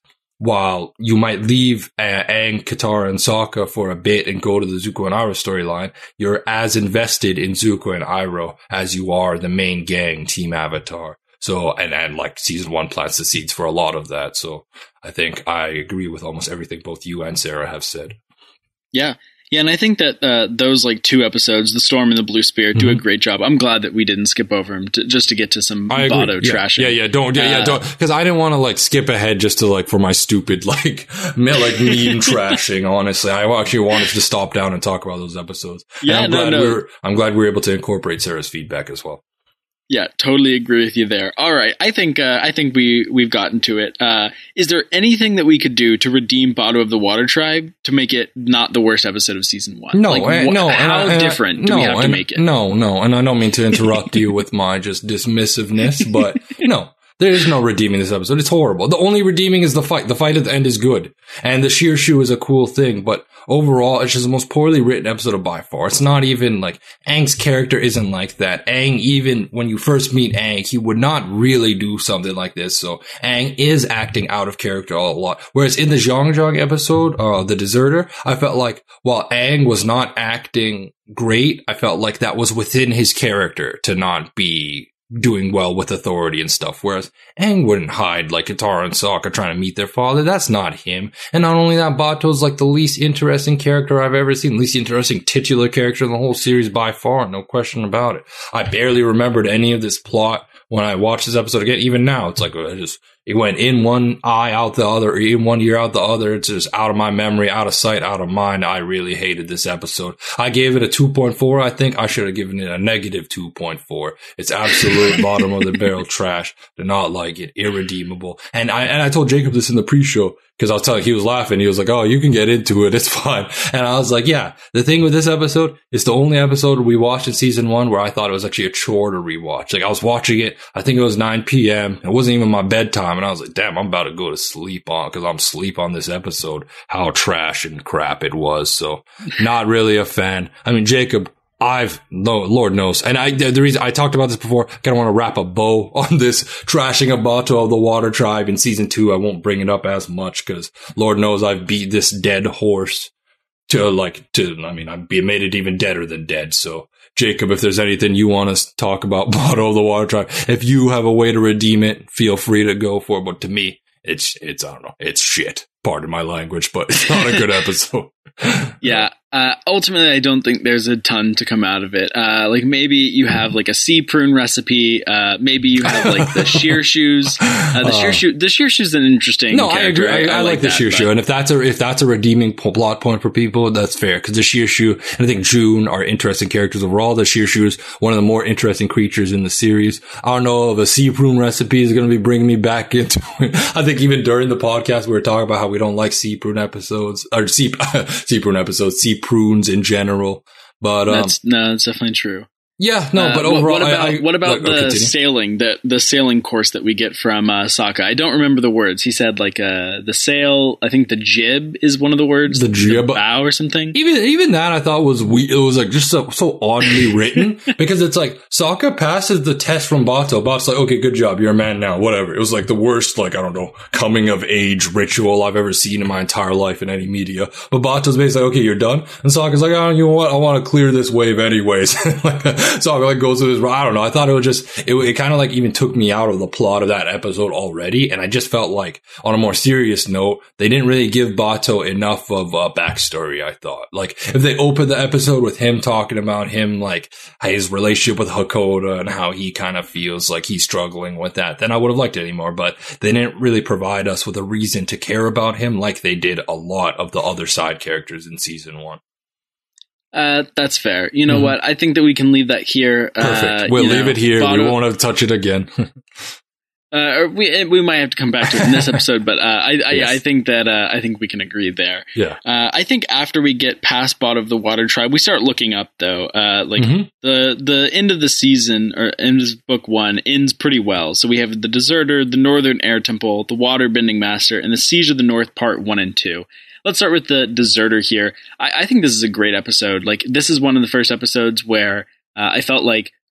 while you might leave uh, Aang, Katara, and Sokka for a bit and go to the Zuko and Iroh storyline, you're as invested in Zuko and Iroh as you are the main gang, Team Avatar. So, and, and like season one plants the seeds for a lot of that. So I think I agree with almost everything both you and Sarah have said. Yeah. Yeah, and I think that uh, those like two episodes, The Storm and The Blue Spirit, do mm-hmm. a great job. I'm glad that we didn't skip over them to, just to get to some Bato yeah, trashing. Yeah, yeah, don't, yeah, uh, yeah, don't, because I didn't want to like skip ahead just to like for my stupid like me, like meme trashing. Honestly, I actually wanted to stop down and talk about those episodes. Yeah, and I'm no, glad no. we were, I'm glad we were able to incorporate Sarah's feedback as well. Yeah, totally agree with you there. All right, I think uh, I think we we've gotten to it. Uh, is there anything that we could do to redeem Bato of the Water Tribe to make it not the worst episode of season one? No, like, uh, wh- no. How and I, and different I, do no, we have to and, make it? No, no, and I don't mean to interrupt you with my just dismissiveness, but no. There is no redeeming this episode. It's horrible. The only redeeming is the fight. The fight at the end is good. And the sheer shoe is a cool thing. But overall, it's just the most poorly written episode of by far. It's not even like Aang's character isn't like that. Aang, even when you first meet Aang, he would not really do something like this. So Aang is acting out of character a lot. Whereas in the Zhang Zhang episode, uh, The Deserter, I felt like while Aang was not acting great, I felt like that was within his character to not be doing well with authority and stuff, whereas Aang wouldn't hide like Katara and Sokka trying to meet their father. That's not him. And not only that, Bato's like the least interesting character I've ever seen, least interesting titular character in the whole series by far, no question about it. I barely remembered any of this plot when I watched this episode again. Even now, it's like I just it went in one eye, out the other, or in one ear, out the other. It's just out of my memory, out of sight, out of mind. I really hated this episode. I gave it a two point four. I think I should have given it a negative two point four. It's absolute bottom of the barrel trash. Did not like it. Irredeemable. And I, and I told Jacob this in the pre-show because I was telling, he was laughing. He was like, "Oh, you can get into it. It's fine." And I was like, yeah, the thing with this episode, it's the only episode we watched in season one where I thought it was actually a chore to rewatch. Like I was watching it. I think it was nine p.m. It wasn't even my bedtime. And I was like, damn, I'm about to go to sleep on because I'm asleep on this episode. How trash and crap it was. So not really a fan. I mean, Jacob, I've no, Lord knows. And I, the reason I talked about this before, kind of want to wrap a bow on this trashing of Bato of the Water Tribe in season two. I won't bring it up as much because Lord knows I've beat this dead horse to like, to, I mean, I made it even deader than dead. So Jacob, if there's anything you want us to talk about Bato of the Water Tribe, if you have a way to redeem it, feel free to go for it. But to me, it's, it's, I don't know, it's shit. Pardon my language, but it's not a good episode. Yeah. Uh, ultimately, I don't think there's a ton to come out of it. Uh, like maybe you have like a sea prune recipe. Uh, maybe you have like the sheer shoes. Uh, the uh, sheer shoe. The sheer shoe is an interesting. No, character. I agree. I, I, I like, like the that, sheer but. shoe, and if that's a if that's a redeeming plot point for people, that's fair. Because the sheer shoe and I think June are interesting characters overall. The sheer shoe is one of the more interesting creatures in the series. I don't know if a sea prune recipe is going to be bringing me back into it. I think even during the podcast we were talking about how we don't like sea prune episodes or sea sea prune episodes, sea prunes in general. But um, that's no, that's definitely true. Yeah, no, but uh, overall, what about, I, I, what about oh, the continue. sailing, the the sailing course that we get from uh, Sokka? I don't remember the words. He said like uh, the sail. I think the jib is one of the words. The jib, the bow, or something. Even even that I thought was we. It was like just so, so oddly written because it's like Sokka passes the test from Bato. Bato's like, okay, good job, you're a man now. Whatever. It was like the worst, like I don't know, coming of age ritual I've ever seen in my entire life in any media. But Bato's basically like, okay, you're done, and Sokka's like, oh, you know what? I want to clear this wave anyways. Like Sokka like goes. I don't know. I thought it was just, it, it kind of like even took me out of the plot of that episode already. And I just felt like on a more serious note, they didn't really give Bato enough of a backstory. I thought like if they opened the episode with him talking about him, like his relationship with Hakoda and how he kind of feels like he's struggling with that, then I would have liked it anymore. But they didn't really provide us with a reason to care about him like they did a lot of the other side characters in season one. Uh, that's fair. You know mm-hmm. what? I think that we can leave that here. Perfect. Uh, we'll leave know, it here. Bato, we won't have to touch it again. uh, or we we might have to come back to it in this episode, but uh, I, I yes. I think that uh, I think we can agree there. Yeah. Uh, I think after we get past Bato of the Water Tribe, we start looking up though. Uh, like mm-hmm. the the end of the season or end of book one ends pretty well. So we have the Deserter, the Northern Air Temple, the Water Bending Master, and the Siege of the North Part one and two. Let's start with the Deserter here. I, I think this is a great episode. Like, this is one of the first episodes where uh, I felt like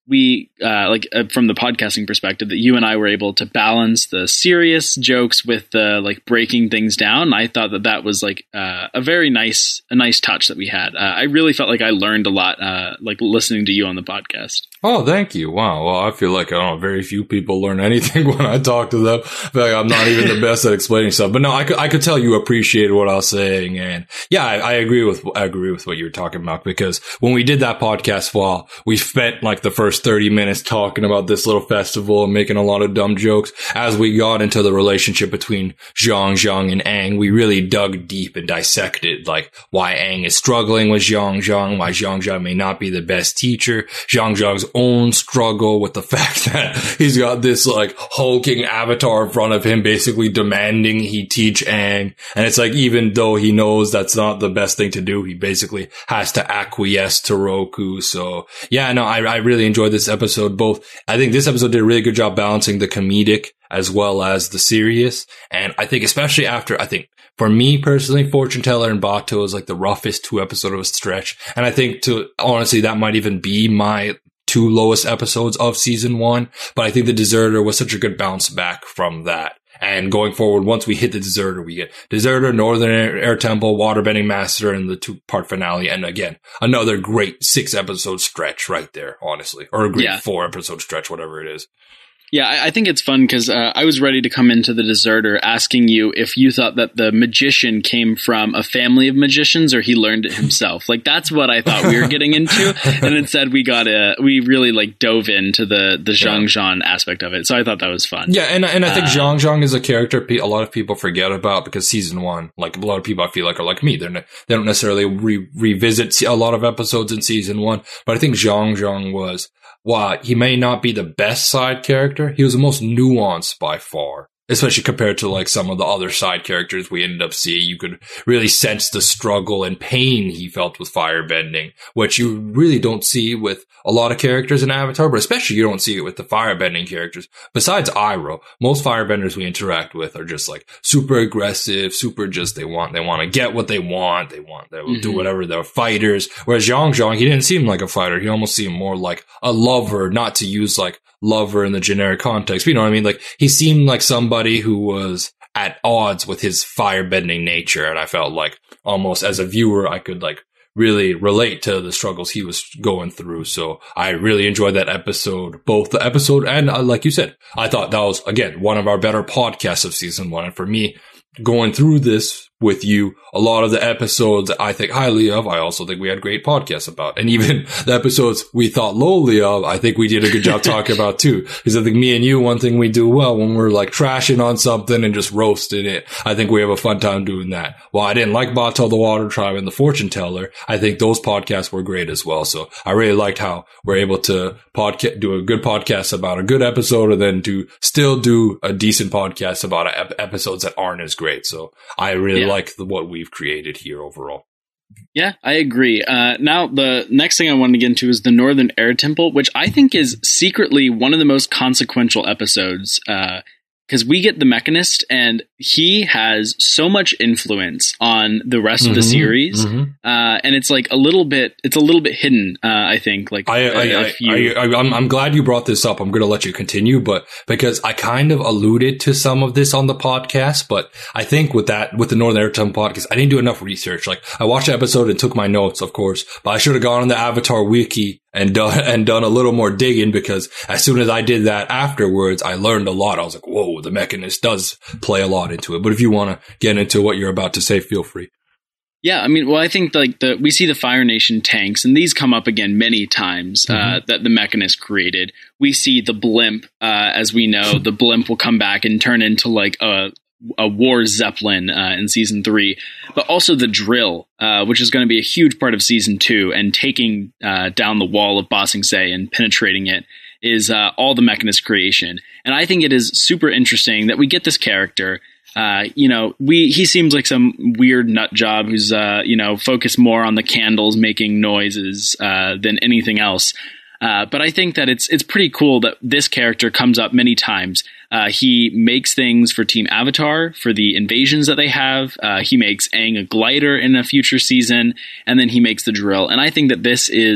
we, uh, like uh, from the podcasting perspective, that you and I were able to balance the serious jokes with the like breaking things down. I thought that that was like uh, a very nice, a nice touch that we had. Uh, I really felt like I learned a lot, uh, like listening to you on the podcast. Oh, thank you. Wow. Well, I feel like, I don't know, very few people learn anything when I talk to them. I feel like I'm not even the best at explaining stuff. But no, I could, I could tell you appreciated what I was saying. And yeah, I, I agree with, I agree with what you were talking about, because when we did that podcast, well, we spent like the first thirty minutes talking about this little festival and making a lot of dumb jokes. As we got into the relationship between Zhang Zhang and Aang, we really dug deep and dissected like why Aang is struggling with Zhang Zhang, why Zhang Zhang may not be the best teacher, Zhang Zhang's own struggle with the fact that he's got this like hulking avatar in front of him basically demanding he teach Aang. And it's like, even though he knows that's not the best thing to do, he basically has to acquiesce to Roku. So yeah, no, I, I really enjoyed this episode. Both, I think this episode did a really good job balancing the comedic as well as the serious. And I think especially after, I think for me personally, Fortune Teller and Bato is like the roughest two episode of a stretch. And I think to honestly, that might even be my two lowest episodes of season one. But I think the Deserter was such a good bounce back from that. And going forward, once we hit the Deserter, we get Deserter, Northern Air, Air Temple, Waterbending Master, and the two-part finale. And again, another great six-episode stretch right there, honestly. Or a great yeah. four-episode stretch, whatever it is. Yeah, I, I think it's fun because uh, I was ready to come into the Deserter asking you if you thought that the magician came from a family of magicians or he learned it himself. Like, that's what I thought we were getting into. And instead we got a, we really like dove into the, the Zhang Zhang aspect of it. So I thought that was fun. Yeah. And, and I think uh, Zhang Zhang is a character a lot of people forget about because season one, like a lot of people I feel like are like me. They're ne- they don't necessarily re- revisit a lot of episodes in season one, but I think Zhang Zhang was, while he may not be the best side character, he was the most nuanced by far. Especially compared to like some of the other side characters we ended up seeing. You could really sense the struggle and pain he felt with firebending, which you really don't see with a lot of characters in Avatar, but especially you don't see it with the firebending characters. Besides Iroh, most firebenders we interact with are just like super aggressive, super just they want, they want to get what they want. They want, they will mm-hmm. do whatever. They're fighters. Whereas Zhang Zhang, he didn't seem like a fighter. He almost seemed more like a lover, not to use like lover in the generic context. But you know what I mean? Like he seemed like somebody who was at odds with his firebending nature. And I felt like almost as a viewer, I could like really relate to the struggles he was going through. So I really enjoyed that episode, both the episode and uh, like you said, I thought that was, again, one of our better podcasts of season one. And for me, going through this with you, a lot of the episodes I think highly of, I also think we had great podcasts about. And even the episodes we thought lowly of, I think we did a good job talking about too. Because I think me and you, one thing we do well when we're like trashing on something and just roasting it, I think we have a fun time doing that. While I didn't like Bato the Water Tribe and the Fortune Teller, I think those podcasts were great as well. So I really liked how we're able to podca- do a good podcast about a good episode and then to still do a decent podcast about ep- episodes that aren't as great. So I really yeah. like the, what we've created here overall. Yeah, I agree. Uh, now, the next thing I wanted to get into is the Northern Air Temple, which I think is secretly one of the most consequential episodes. Uh, because we get the Mechanist, and he has so much influence on the rest mm-hmm, of the series, mm-hmm. uh, and it's like a little bit, it's a little bit hidden. Uh, I think. Like, I, I, I, you, I, I, I'm, I'm glad you brought this up. I'm going to let you continue, but because I kind of alluded to some of this on the podcast, but I think with that, with the Northern Air Temple podcast, I didn't do enough research. Like, I watched the episode and took my notes, of course, but I should have gone on the Avatar wiki and done, and done a little more digging, because as soon as I did that afterwards, I learned a lot. I was like, whoa, the Mechanist does play a lot into it. But if you want to get into what you're about to say, feel free. Yeah, I mean, well, I think like the we see the Fire Nation tanks, and these come up again many times uh, mm-hmm. that the Mechanist created. We see the blimp, uh, as we know, the blimp will come back and turn into like a a war zeppelin uh, in season three, but also the drill, uh, which is going to be a huge part of season two, and taking uh, down the wall of Ba Sing Se and penetrating it is uh, all the Mechanist creation. And I think it is super interesting that we get this character. Uh, you know, we he seems like some weird nut job who's uh, you know focused more on the candles making noises uh, than anything else. Uh, but I think that it's it's pretty cool that this character comes up many times. Uh, he makes things for Team Avatar for the invasions that they have. Uh, he makes Aang a glider in a future season, and then he makes the drill. And I think that this is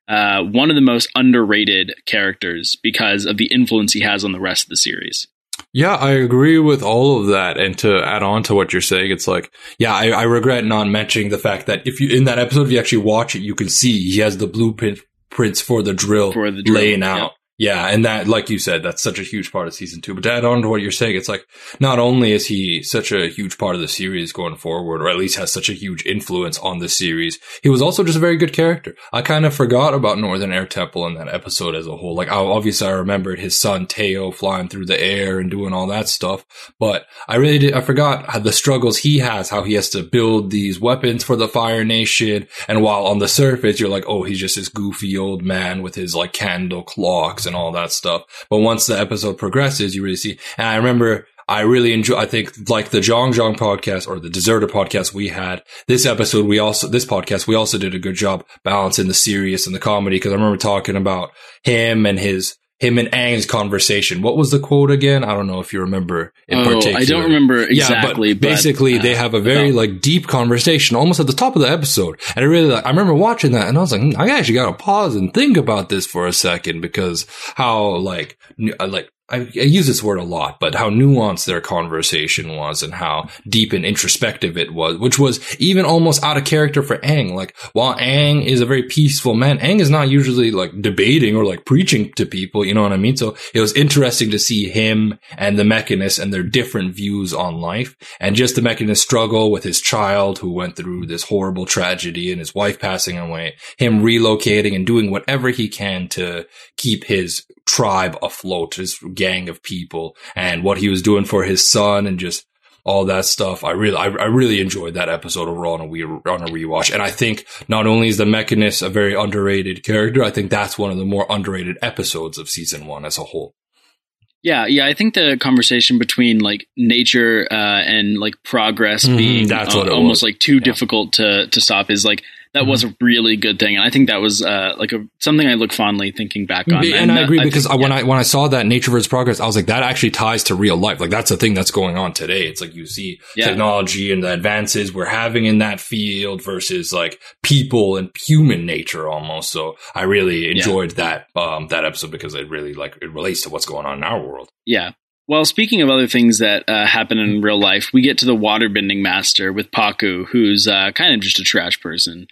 uh, one of the most underrated characters because of the influence he has on the rest of the series. Yeah, I agree with all of that. And to add on to what you're saying, it's like, yeah, I, I regret not mentioning the fact that if you, in that episode, if you actually watch it, you can see he has the blueprint prints for the drill, for the drill laying out. Yeah. Yeah, and that, like you said, that's such a huge part of season two. But to add on to what you're saying, it's like, not only is he such a huge part of the series going forward, or at least has such a huge influence on the series, he was also just a very good character. I kind of forgot about Northern Air Temple in that episode as a whole. Like, obviously I remembered his son Teo flying through the air and doing all that stuff, but I really did, I forgot how the struggles he has, how he has to build these weapons for the Fire Nation, and while on the surface, you're like, oh, he's just this goofy old man with his, like, candle clocks and all that stuff. But once the episode progresses, you really see. And I remember I really enjoy, I think, like the Zhang Zhang podcast or the Deserter podcast we had, this episode, we also, this podcast, we also did a good job balancing the serious and the comedy. Cause I remember talking about him and his, him and Aang's conversation. What was the quote again? I don't know if you remember in oh, particular. I don't remember exactly. Yeah, but basically, but, uh, they have a very about- like deep conversation almost at the top of the episode. And I really like, I remember watching that and I was like, hmm, I actually got to pause and think about this for a second because how like, like, I, I use this word a lot, but how nuanced their conversation was and how deep and introspective it was, which was even almost out of character for Aang. Like, while Aang is a very peaceful man, Aang is not usually like debating or like preaching to people, you know what I mean? So it was interesting to see him and the Mechanist and their different views on life, and just the Mechanist struggle with his child who went through this horrible tragedy and his wife passing away, him relocating and doing whatever he can to keep his tribe afloat, his gang of people, and what he was doing for his son and just all that stuff. I really, I, I really enjoyed that episode overall on a, re- on a rewatch. And I think not only is the Mechanist a very underrated character, I think that's one of the more underrated episodes of season one as a whole. Yeah, yeah, I think the conversation between like nature uh, and like progress Mm-hmm, being that's uh, what it almost was. like too Yeah. difficult to to stop is like that was a really good thing, and I think that was uh, like a something I look fondly thinking back on. And, and I agree uh, because think, when yeah. I when I saw that Nature versus Progress, I was like, that actually ties to real life. Like that's the thing that's going on today. It's like you see Yeah. technology and the advances we're having in that field versus like people and human nature almost. So I really enjoyed that um that episode because it really like it relates to what's going on in our world. Yeah. Well, speaking of other things that uh, happen in real life, we get to the waterbending master with Pakku, who's uh, kind of just a trash person.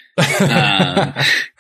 Um,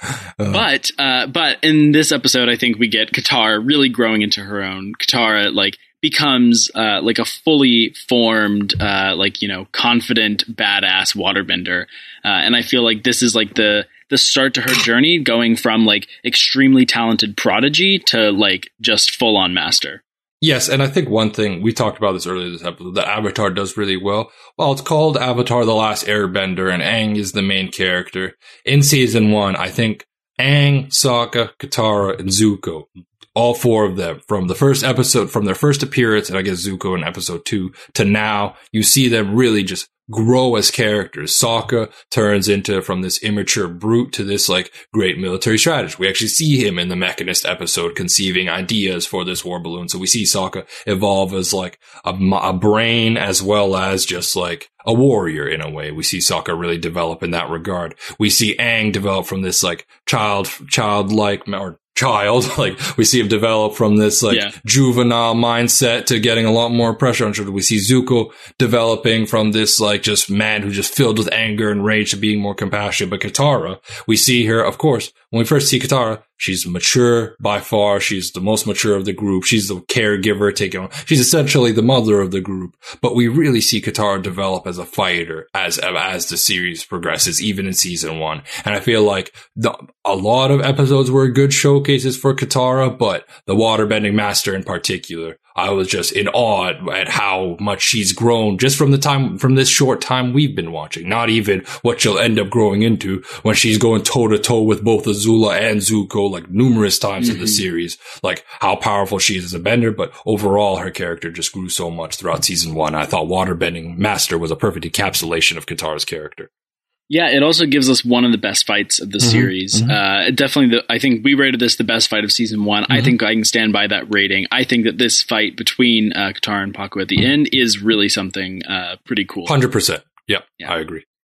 but uh, but in this episode, I think we get Katara really growing into her own. Katara like becomes uh, like a fully formed, uh, like you know, confident, badass waterbender, uh, and I feel like this is like the the start to her journey, going from like extremely talented prodigy to like just full on master. Yes, and I think one thing, we talked about this earlier this episode, that Avatar does really well. Well, it's called Avatar The Last Airbender, and Aang is the main character. In season one, I think Aang, Sokka, Katara, and Zuko, all four of them, from the first episode, from their first appearance, and I guess Zuko in episode two, to now, you see them really just grow as characters. Sokka turns into from this immature brute to this like great military strategist. We actually see him in the Mechanist episode conceiving ideas for this war balloon. So we see Sokka evolve as like a, a brain as well as just like a warrior in a way. We see Sokka really develop in that regard. We see Aang develop from this like child, childlike or child, like we see him develop from this like Yeah. juvenile mindset to getting a lot more pressure on shoulder. We see Zuko developing from this like just man who just filled with anger and rage to being more compassionate. But Katara, we see her, of course, when we first see Katara, she's mature by far. She's the most mature of the group. She's the caregiver taking on. She's essentially the mother of the group. But we really see Katara develop as a fighter as as the series progresses, even in season one. And I feel like the, a lot of episodes were good showcases for Katara, but the Waterbending Master in particular, I was just in awe at how much she's grown just from the time, from this short time we've been watching. Not even what she'll end up growing into when she's going toe to toe with both Azula and Zuko, like numerous times mm-hmm. in the series, like how powerful she is as a bender. But overall, her character just grew so much throughout season one. I thought Waterbending Master was a perfect encapsulation of Katara's character. Yeah, it also gives us one of the best fights of the mm-hmm, series. Mm-hmm. Uh, definitely, the, I think we rated this the best fight of season one. Mm-hmm. I think I can stand by that rating. I think that this fight between uh, Katara and Pakku at the end is really something uh, pretty cool. one hundred percent. Yeah, yeah, I agree.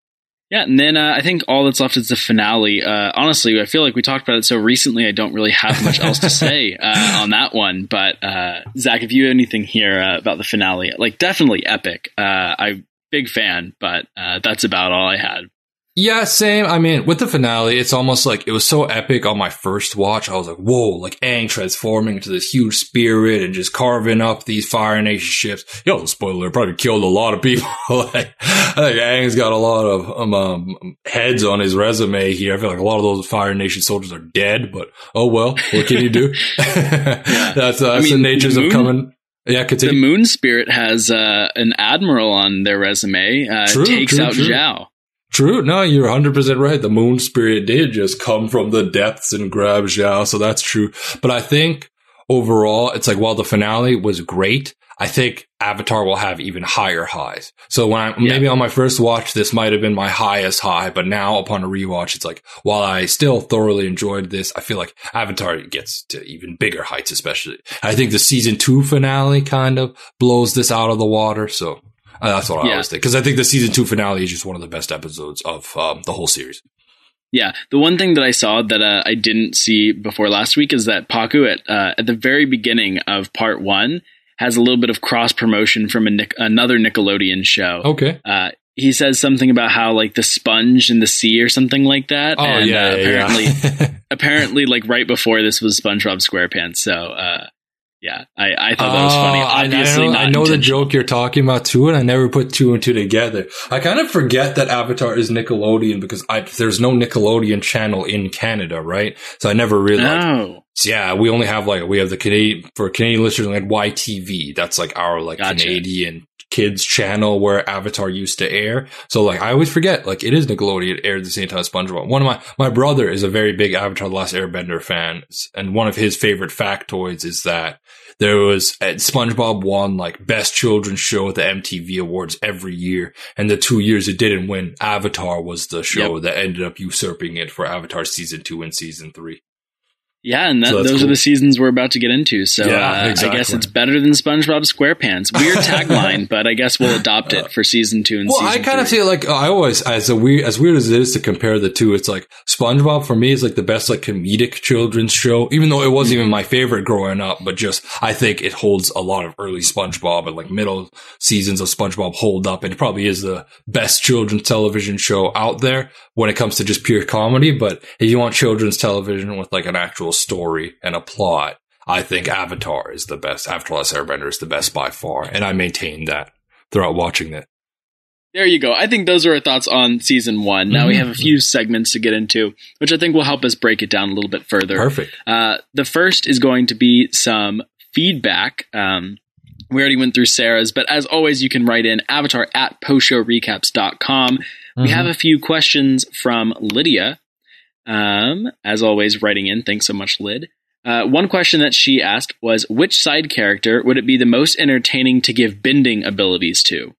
Yeah, and then uh, I think all that's left is the finale. Uh, honestly, I feel like we talked about it so recently, I don't really have much else to say uh, on that one. But uh, Zach, if you have anything here uh, about the finale, like definitely epic. Uh, I'm big fan, but uh, that's about all I had. Yeah, same. I mean, with the finale, it's almost like it was so epic on my first watch. I was like, whoa, like Aang transforming into this huge spirit and just carving up these Fire Nation ships. Yo, spoiler, probably killed a lot of people. like, I think Aang's got a lot of um, um, heads on his resume here. I feel like a lot of those Fire Nation soldiers are dead, but oh well, what can you do? yeah. That's, uh, that's mean, the natures the moon, of coming. Yeah, continue. The Moon Spirit has uh, an admiral on their resume. Uh, true, takes true, out true. Zhao. True. No, you're one hundred percent right. The Moon Spirit did just come from the depths and grab Zhao, so that's true. But I think overall, it's like while the finale was great, I think Avatar will have even higher highs. So when I, yeah. maybe on my first watch, this might have been my highest high, but now upon a rewatch, it's like, while I still thoroughly enjoyed this, I feel like Avatar gets to even bigger heights, especially. I think the season two finale kind of blows this out of the water, so... Uh, that's what I yeah. always think. Because I think the season two finale is just one of the best episodes of um, the whole series. Yeah. The one thing that I saw that uh, I didn't see before last week is that Paku at uh, at the very beginning of part one has a little bit of cross promotion from a Nic- another Nickelodeon show. Okay. Uh, he says something about how like the sponge in the sea or something like that. Oh, and yeah, uh, apparently, yeah. apparently, like right before this was SpongeBob SquarePants. So, uh, yeah, I, I thought that was funny. Oh, Obviously, I, I know, not I know the intentional. joke you're talking about too, and I never put two and two together. I kind of forget that Avatar is Nickelodeon because I, there's no Nickelodeon channel in Canada, right? So I never really. Oh. Like, yeah, we only have like we have the Canadian for Canadian listeners, we had Y T V. That's like our like Gotcha. Canadian kids channel where Avatar used to air. So like I always forget like it is Nickelodeon. It aired at the same time as SpongeBob. One of my my brother is a very big Avatar: The Last Airbender fan, and one of his favorite factoids is that there was uh, SpongeBob won like best children's show at the M T V Awards every year, and the two years it didn't win, Avatar was the show Yep. that ended up usurping it for Avatar season two and season three. Yeah, and that, So that's those cool. are the seasons we're about to get into. So Yeah, uh, exactly. I guess it's better than SpongeBob SquarePants. Weird tagline, but I guess we'll adopt it for season two and Well, season I kind of three. feel like I always, as a weird, as weird as it is to compare the two, it's like SpongeBob for me is like the best like comedic children's show, even though it wasn't even my favorite growing up, but just I think it holds a lot of early SpongeBob and like middle seasons of SpongeBob hold up, and it probably is the best children's television show out there when it comes to just pure comedy. But if you want children's television with like an actual story and a plot, I think Avatar is the best. Avatar: The Last Airbender is the best by far, and I maintain that throughout watching it. There you go. I think those are our thoughts on season one. Now we have a few segments to get into, which I think will help us break it down a little bit further. Perfect. Uh, the first is going to be some feedback. Um, we already went through Sarah's, but as always, you can write in avatar at postshowrecaps dot com. We Mm-hmm. have a few questions from Lydia. Um, as always, writing in. Thanks so much, Lyd. Uh, one question that she asked was, which side character would it be the most entertaining to give bending abilities to?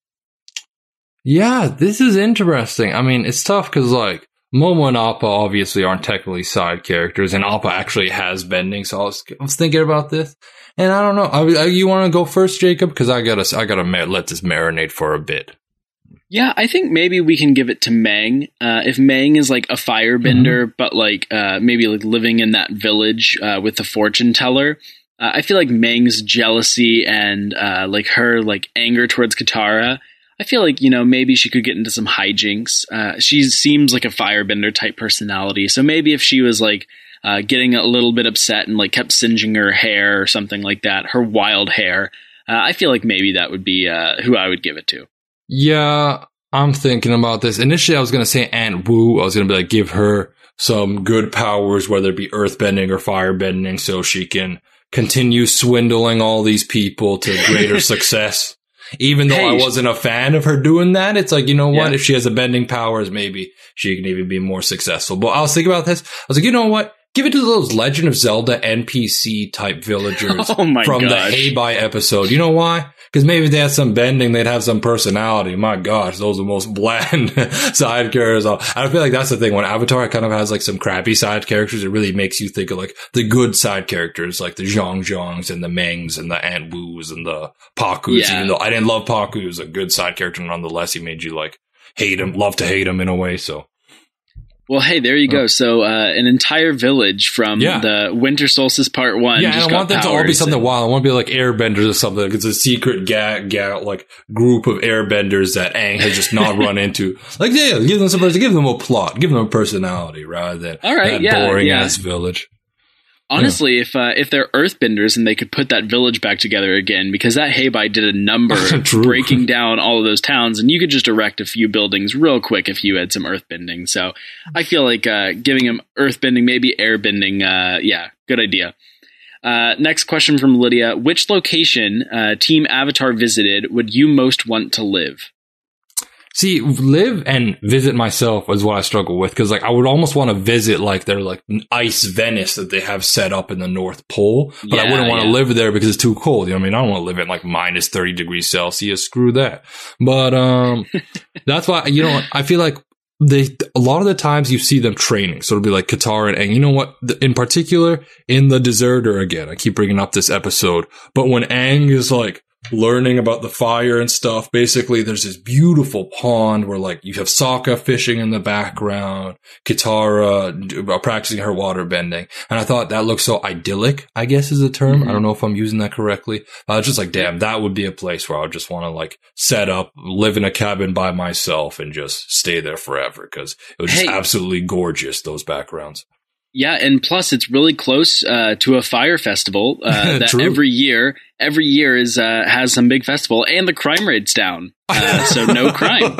Yeah, this is interesting. I mean, it's tough because, like, Momo and Appa obviously aren't technically side characters, and Appa actually has bending, so I was, I was thinking about this, and I don't know. I, I, you want to go first, Jacob? Because I gotta, I gotta mar- let this marinate for a bit. Yeah, I think maybe we can give it to Mang. Uh, if Mang is like a firebender, Mm-hmm. but like uh, maybe like living in that village uh, with the fortune teller, uh, I feel like Mang's jealousy and uh, like her like anger towards Katara, I feel like, you know, maybe she could get into some hijinks. Uh, she seems like a firebender type personality, so maybe if she was like uh, getting a little bit upset and like kept singeing her hair or something like that, her wild hair, uh, I feel like maybe that would be uh, who I would give it to. Yeah, I'm thinking about this. Initially, I was going to say Aunt Wu. I was going to be like, give her some good powers, whether it be earthbending or firebending, so she can continue swindling all these people to greater success. Even though Hey, I wasn't a fan of her doing that, it's like, you know what? Yeah. If she has a bending powers, maybe she can even be more successful. But I was thinking about this. I was like, you know what? Give it to those Legend of Zelda N P C type villagers Oh my from gosh. the Hey Bye episode. You know why? Because maybe if they had some bending, they'd have some personality. My gosh, those are the most bland side characters. I feel like that's the thing. When Avatar kind of has like some crappy side characters, it really makes you think of like the good side characters, like the Zhang Zhangs and the Mengs and the Aunt Woos and the Pakus. Yeah. Even though I didn't love Paku, he was a good side character nonetheless. He made you like, hate him, love to hate him in a way. So. Well, hey, there you go. So, uh, an entire village from yeah. the Winter Solstice Part One. Yeah, just and I want them to all be something and- wild. I want to be like airbenders or something. Like it's a secret ga- ga- like group of airbenders that Aang has just not run into. Like, yeah, give them some, give them a plot, give them a personality rather than all right, that yeah, boring yeah. ass village. Honestly, yeah. if uh, if they're earthbenders and they could put that village back together again, because that Heibai did a number of breaking down all of those towns, and you could just erect a few buildings real quick if you had some earthbending. So I feel like uh, giving them earthbending, maybe airbending, uh, yeah, good idea. Uh, next question from Lydia. Which location uh, Team Avatar visited would you most want to live? See, live and visit myself is what I struggle with, because like I would almost want to visit like their like ice Venice that they have set up in the North Pole, but yeah, I wouldn't want to yeah. live there because it's too cold. You know what I mean? I don't want to live at like minus thirty degrees Celsius. Screw that. But um, that's why, you know, I feel like they a lot of the times you see them training, so it'll be like Katara and Aang. You know what? In particular, in The Deserter, again, I keep bringing up this episode, but when Aang is like learning about the fire and stuff, basically there's this beautiful pond where like you have Sokka fishing in the background, Katara practicing her water bending, and I thought that looked so idyllic, I guess is the term. Mm-hmm. I don't know if I'm using that correctly. I was just like, damn, that would be a place where I would just want to like set up, live in a cabin by myself and just stay there forever, because it was just hey. absolutely gorgeous, those backgrounds. Yeah, and plus it's really close uh, to a fire festival uh, that every year, every year is uh, has some big festival, and the crime rate's down, uh, so no crime.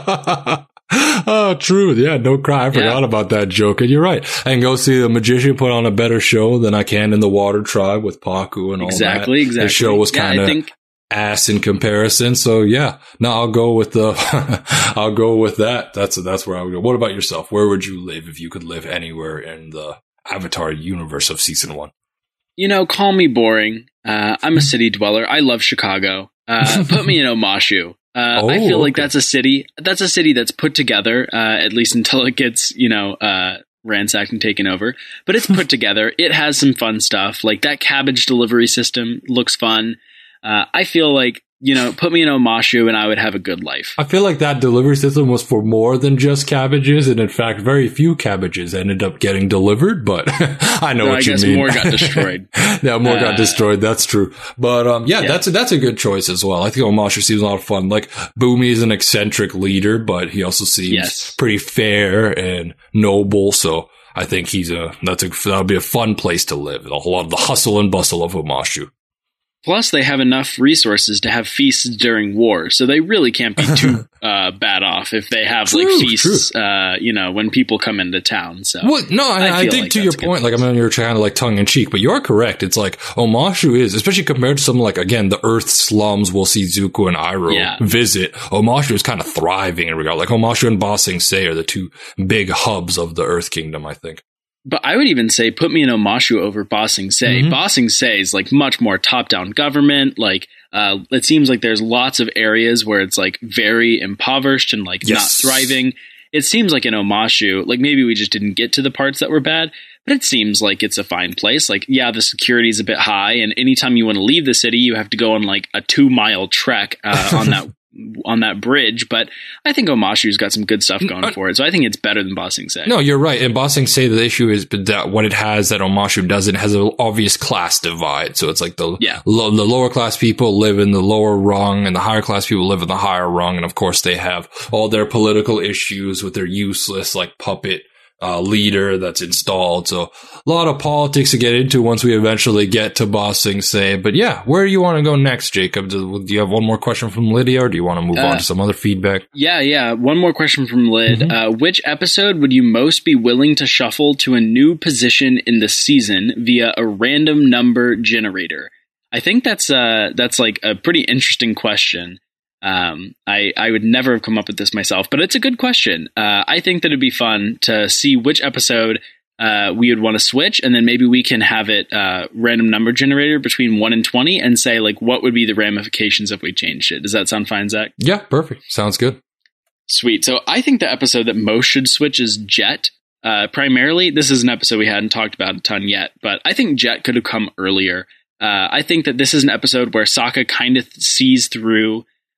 Oh, true. Yeah, no crime. I forgot yeah. about that joke, and you're right. I can go see the magician put on a better show than I can in the Water Tribe with Pakku and all exactly, that. Exactly, exactly. The show was kind of. Yeah, ass in comparison. So yeah, no, I'll go with the, I'll go with that. That's, that's where I would go. What about yourself? Where would you live if you could live anywhere in the Avatar universe of season one? You know, call me boring. Uh, I'm a city dweller. I love Chicago. Uh, put me in Omashu. Uh, oh, I feel like okay. that's a city, that's a city that's put together, uh, at least until it gets, you know, uh, ransacked and taken over, but it's put together. It has some fun stuff. Like that cabbage delivery system looks fun. Uh, I feel like, you know, put me in Omashu and I would have a good life. I feel like that delivery system was for more than just cabbages, and in fact, very few cabbages ended up getting delivered, but I know so what I you guess mean. more got destroyed. Yeah, more uh, got destroyed. That's true. But um, yeah, yeah, that's a, that's a good choice as well. I think Omashu seems a lot of fun. Like, Bumi is an eccentric leader, but he also seems yes. pretty fair and noble, so I think he's a, that's a, that would be a fun place to live. A whole lot of the hustle and bustle of Omashu. Plus, they have enough resources to have feasts during war, so they really can't be too uh, bad off if they have true, like feasts, uh, you know, when people come into town. So, well, no, I, I, I think like to your point, like I mean, you're trying to like tongue in cheek, but you are correct. It's like Omashu is, especially compared to something like again the Earth slums we'll see Zuko and Iroh yeah. visit. Omashu is kind of thriving in regard. Like Omashu and Ba Sing Se are the two big hubs of the Earth Kingdom, I think. But I would even say put me in Omashu over Ba Sing Se. Mm-hmm. Ba Sing Se is like much more top-down government. Like uh, it seems like there's lots of areas where it's like very impoverished and like yes. not thriving. It seems like in Omashu, like maybe we just didn't get to the parts that were bad, but it seems like it's a fine place. Like, yeah, the security is a bit high, and anytime you want to leave the city, you have to go on like a two-mile trek uh, on that on that bridge, but I think Omashu's got some good stuff going for it, so I think it's better than Ba Sing Se. No, you're right. And Ba Sing Se, the issue is that what it has that Omashu doesn't, has an obvious class divide. So it's like the yeah. lo- the lower class people live in the lower rung, and the higher class people live in the higher rung. And of course, they have all their political issues with their useless like puppet uh, leader that's installed. So a lot of politics to get into once we eventually get to Ba Sing Se. But yeah, where do you want to go next, Jacob? Do, do you have one more question from Lydia, or do you want to move uh, on to some other feedback? Yeah, yeah. One more question from Lyd. Mm-hmm. Uh, which episode would you most be willing to shuffle to a new position in the season via a random number generator? I think that's uh that's like a pretty interesting question. Um, I, I would never have come up with this myself, but it's a good question. Uh, I think that it'd be fun to see which episode uh, we would want to switch, and then maybe we can have it uh, random number generator between one and twenty and say, like, what would be the ramifications if we changed it? Does that sound fine, Zach? Yeah, perfect. Sounds good. Sweet. So I think the episode that most should switch is Jet. Uh, primarily, this is an episode we hadn't talked about a ton yet, but I think Jet could have come earlier. Uh, I think that this is an episode where Sokka kind of sees through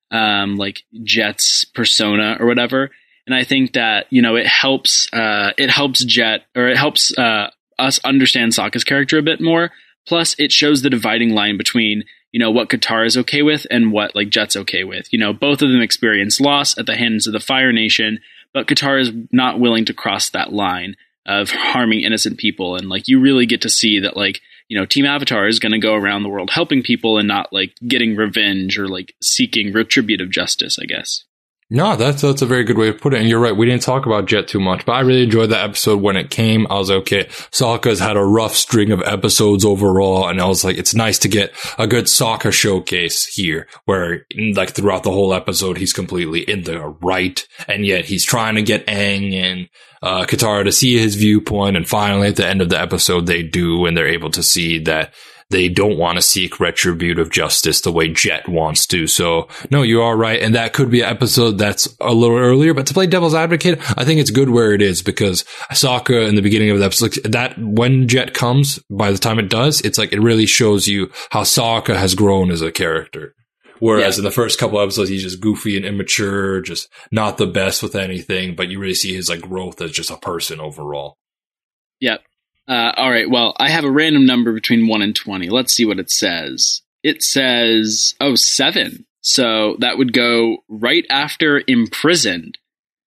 um, like Jet's persona or whatever. And I think that, you know, it helps, uh, it helps Jet, or it helps uh, us understand Sokka's character a bit more. Plus, it shows the dividing line between, you know, what Katara is okay with and what, like, Jet's okay with. You know, both of them experience loss at the hands of the Fire Nation, but Katara is not willing to cross that line of harming innocent people. And, like, you really get to see that, like, you know, Team Avatar is going to go around the world helping people and not, like, getting revenge or, like, seeking retributive justice, I guess. No, that's that's a very good way to put it. And you're right, we didn't talk about Jet too much, but I really enjoyed that episode when it came. I was like, okay, Sokka's had a rough string of episodes overall, and I was like, it's nice to get a good Sokka showcase here, where like throughout the whole episode, he's completely in the right, and yet he's trying to get Aang and uh, Katara to see his viewpoint, and finally at the end of the episode, they do, and they're able to see that they don't want to seek retributive justice the way Jet wants to. So, no, you are right. And that could be an episode that's a little earlier. But to play devil's advocate, I think it's good where it is, because Sokka in the beginning of the episode, that when Jet comes, by the time it does, it's like it really shows you how Sokka has grown as a character. Whereas yeah. in the first couple episodes, he's just goofy and immature, just not the best with anything. But you really see his like growth as just a person overall. Yep. Uh, all right, well, I have a random number between one and twenty. Let's see what it says. It says, oh, seven. So that would go right after Imprisoned,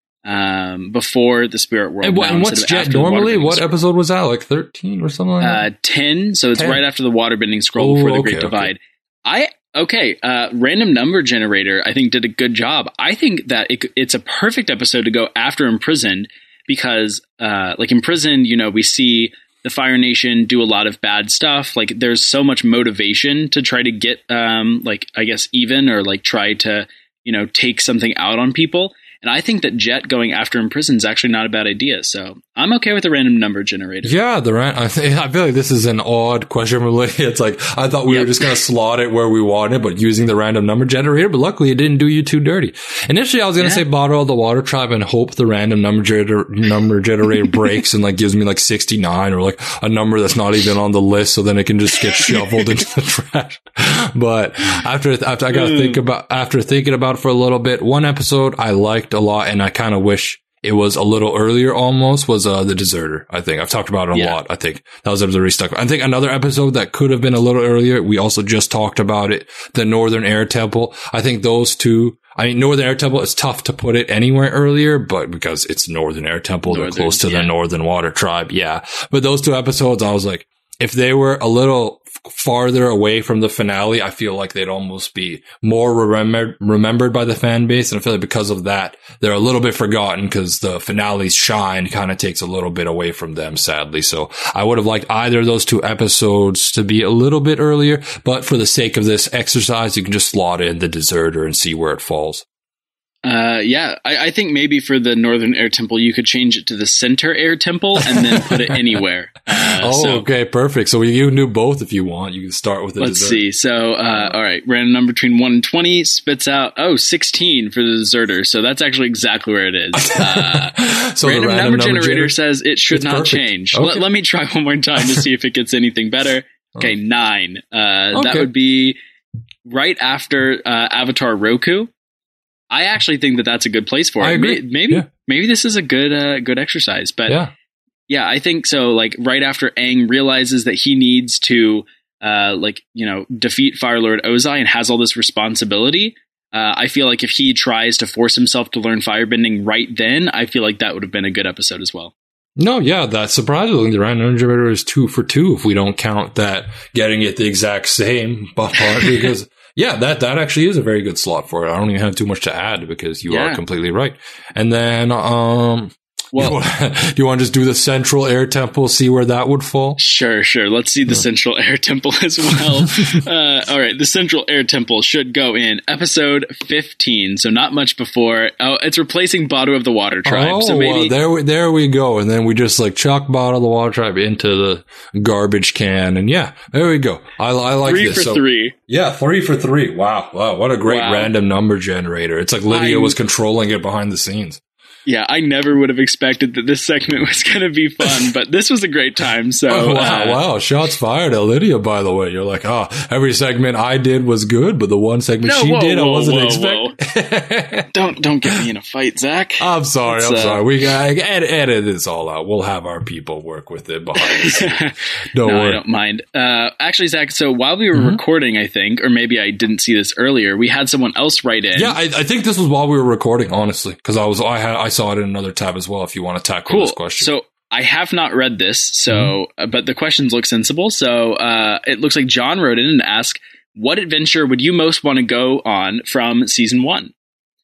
um, before the Spirit World. And, what, and what's Jet normally? What scroll. Episode was that? Like thirteen or something like that? Uh, ten, so it's ten. Right after the Waterbending Scroll, oh, before the okay, Great okay. Divide. I Okay, uh, Random Number Generator, I think, did a good job. I think that it, it's a perfect episode to go after Imprisoned, because, uh, like, Imprisoned, you know, we see the Fire Nation do a lot of bad stuff. Like, there's so much motivation to try to get, um, like, I guess, even, or like try to, you know, take something out on people. And I think that Jet going after Imprisoned is actually not a bad idea. So I'm okay with the Random Number Generator. Yeah, the ran- I, th- I feel like this is an odd question. It's like, I thought we yep. were just going to slot it where we wanted, but using the Random Number Generator. But luckily, it didn't do you too dirty. Initially, I was going to yeah. say Battle of the Water Tribe and hope the Random Number, gener- number Generator breaks and like gives me like sixty-nine, or like a number that's not even on the list, so then it can just get shoveled into the trash. But after after I got to think about after thinking about it for a little bit, one episode I liked a lot, and I kind of wish it was a little earlier almost, was uh, The Deserter. I think I've talked about it a yeah. lot. I think that was episode really stuck. I think another episode that could have been a little earlier, we also just talked about it, the Northern Air Temple. I think those two, I mean, Northern Air Temple, it's tough to put it anywhere earlier, but because it's Northern Air Temple, Northern, they're close to yeah. the Northern Water Tribe. Yeah. But those two episodes, I was like, if they were a little farther away from the finale, I feel like they'd almost be more remembered remembered by the fan base. And I feel like because of that, they're a little bit forgotten, because the finale's shine kind of takes a little bit away from them, sadly. So I would have liked either of those two episodes to be a little bit earlier. But for the sake of this exercise, you can just slot in The Deserter and see where it falls. Uh, yeah, I, I think maybe for the Northern Air Temple, you could change it to the Center Air Temple and then put it anywhere. Uh, oh, so, okay, perfect. So you can do both if you want. You can start with the Let's dessert. see. So, uh, all right, random number between one and twenty spits out, oh, sixteen for the Deserter. So that's actually exactly where it is. Uh, so random, random number, number generator gener- says it should not perfect. change. Okay. Let, let me try one more time to see if it gets anything better. Okay, nine. Uh, okay. That would be right after uh, Avatar Roku. I actually think that that's a good place for it. I agree. Maybe, yeah. maybe this is a good, uh, good exercise, but yeah. yeah, I think so. Like right after Aang realizes that he needs to, uh, like, you know, defeat Fire Lord Ozai and has all this responsibility. Uh, I feel like if he tries to force himself to learn firebending right then, I feel like that would have been a good episode as well. No, yeah, that's surprisingly the Random Generator is two for two if we don't count that getting it the exact same part, because yeah, that, that actually is a very good slot for it. I don't even have too much to add, because you yeah. are completely right. And then, um, well, do you want to just do the Central Air Temple, see where that would fall? Sure, sure. Let's see the yeah. Central Air Temple as well. uh, all right, the Central Air Temple should go in episode fifteen, so not much before. Oh, it's replacing Badu of the Water Tribe. Oh, so maybe well, there, we, there we go. And then we just like chuck Badu of the Water Tribe into the garbage can, and yeah, there we go. I, I like three this. for so, three. Yeah, three for three. Wow, wow, what a great wow. random number generator. It's like Lydia I'm, was controlling it behind the scenes. Yeah, I never would have expected that this segment was going to be fun, but this was a great time. So, oh, wow, uh, wow, shots fired at Lydia. By the way, you're like, oh, every segment I did was good, but the one segment no, she whoa, did, whoa, I wasn't whoa, expecting. whoa. don't don't get me in a fight, Zach. I'm sorry, It's, I'm uh, sorry. We got edit, edit this all out. We'll have our people work with it behind the scenes. Don't no, worry. I don't mind. Uh, actually, Zach, so while we were Mm-hmm. recording, I think, or maybe I didn't see this earlier, we had someone else write in. Yeah, I, I think this was while we were recording, honestly, because I was I had I saw it in another tab as well. If you want to tackle Cool. this question, So I have not read this, so Mm-hmm. uh, but the questions look sensible. So uh, it looks like John wrote in and asked, "What adventure would you most want to go on from season one?"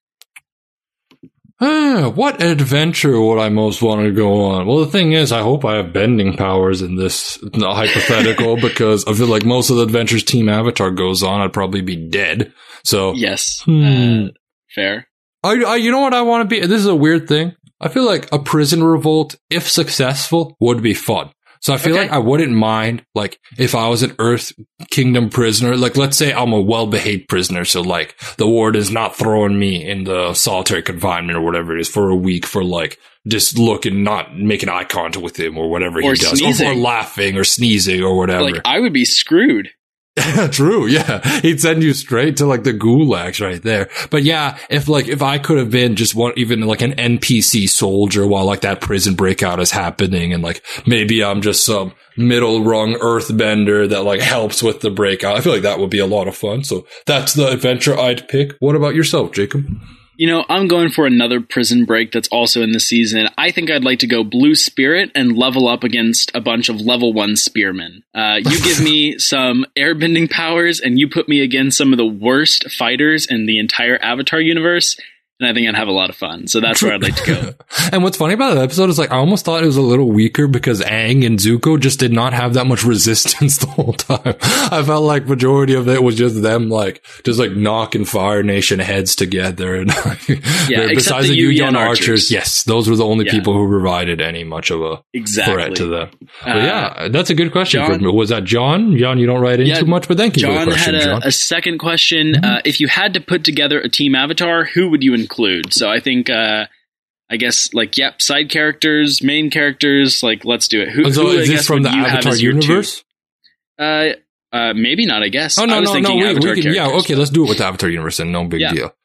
Ah, what adventure would I most want to go on? Well, the thing is, I hope I have bending powers in this hypothetical because I feel like most of the adventures Team Avatar goes on, I'd probably be dead. So, Yes, Hmm. uh, fair. I, I, you know what I want to be? This is a weird thing. I feel like a prison revolt, if successful, would be fun. So I feel Okay. like I wouldn't mind, like, if I was an Earth Kingdom prisoner, like, let's say I'm a well-behaved prisoner, so, like, the warden's not throwing me in the solitary confinement or whatever it is for a week for, like, just looking, not making eye contact with him or whatever Or he does. sneezing. Or, or laughing or sneezing or whatever. Like I would be screwed. True, yeah. He'd send you straight to like the gulags right there. But yeah, if like if I could have been just one, even like an N P C soldier while like that prison breakout is happening, and like maybe I'm just some middle rung earthbender that like helps with the breakout. I feel like that would be a lot of fun. So that's the adventure I'd pick. What about yourself, Jacob? You know, I'm going for another prison break that's also in the season. I think I'd like to go Blue Spirit and level up against a bunch of level one spearmen. Uh, you give me some airbending powers and you put me against some of the worst fighters in the entire Avatar universe, and I think I'd have a lot of fun. So that's where I'd like to go. And what's funny about that episode is like I almost thought it was a little weaker because Aang and Zuko just did not have that much resistance the whole time. I felt like majority of it was just them like just like knocking Fire Nation heads together, and like, Yeah, except besides the the Yu Yu-Yan archers. archers, yes, those were the only Yeah. people who provided any much of a Exactly. threat to them. But Uh, yeah, that's a good question. John- for me. Was that John? John, you don't write in Yeah, too much, but thank you John for the question, had a, John. a second question. Uh, if you had to put together a team Avatar, who would you include? So I think, uh, I guess, like, yep, side characters, main characters. Like, let's do it. Who, so who, I is guess, this from would the you have Avatar as your two? universe? Uh, uh, maybe not. I guess. Oh no, I was no, no. thinking We, Avatar we can, yeah, characters. okay. Let's do it with the Avatar universe, and no big Yeah. deal.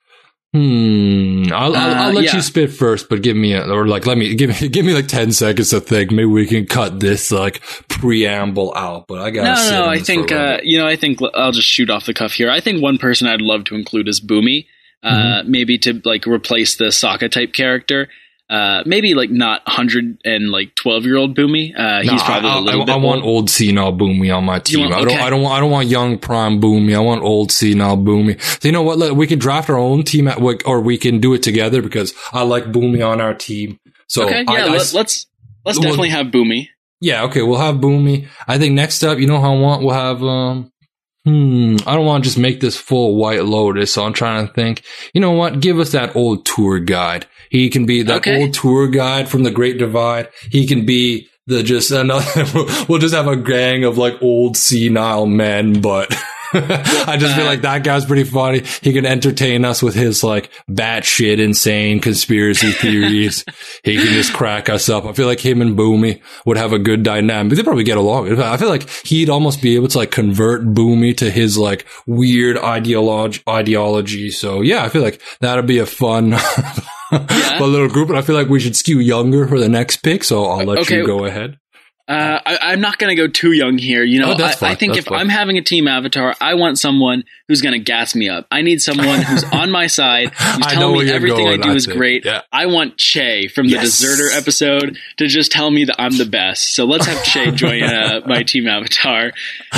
Hmm. I'll, I'll, I'll Uh, let yeah. you spit first, but give me a, or like let me give me give me like ten seconds to think. Maybe we can cut this like preamble out. But I got No, no, no. I think uh, you know. I think I'll just shoot off the cuff here. I think one person I'd love to include is Boomy. Uh, Mm-hmm. maybe to like replace the Sokka type character. Uh, maybe like not hundred and like twelve year old Boomy. Uh, No, he's probably I, a little I, bit I want old. old senile Boomy on my team. want- I don't. okay. I don't want. I don't want young prime Boomy. I want old senile Boomy. So you know what? Let, we can draft our own team at, or we can do it together because I like Boomy on our team. So Okay, I, yeah. I- let, let's let's Well- definitely have Boomy. Yeah, okay, we'll have Boomy. I think next up, you know how I want, we'll have, um, hmm, I don't want to just make this full White Lotus, so I'm trying to think. You know what? Give us that old tour guide. He can be that Okay. old tour guide from the Great Divide. He can be the just another, we'll just have a gang of like old senile men, but I just feel uh, like that guy's pretty funny. He can entertain us with his like batshit insane conspiracy theories. He can just crack us up. I feel like him and Boomy would have a good dynamic. They probably get along. I feel like he'd almost be able to like convert Boomy to his like weird ideology. ideology. So yeah, I feel like that'd be a fun Yeah. a little group. And I feel like we should skew younger for the next pick. So I'll let Okay. you go ahead. Uh, I, I'm not going to go too young here. You know, Oh, that's I, I fine. think That's if fine. I'm having a team Avatar, I want someone who's going to gas me up. I need someone who's on my side, who's I know telling where me you're everything going, I do I is think. great. Yeah. I want Che from the Yes. Deserter episode to just tell me that I'm the best. So let's have Che join uh, my team Avatar.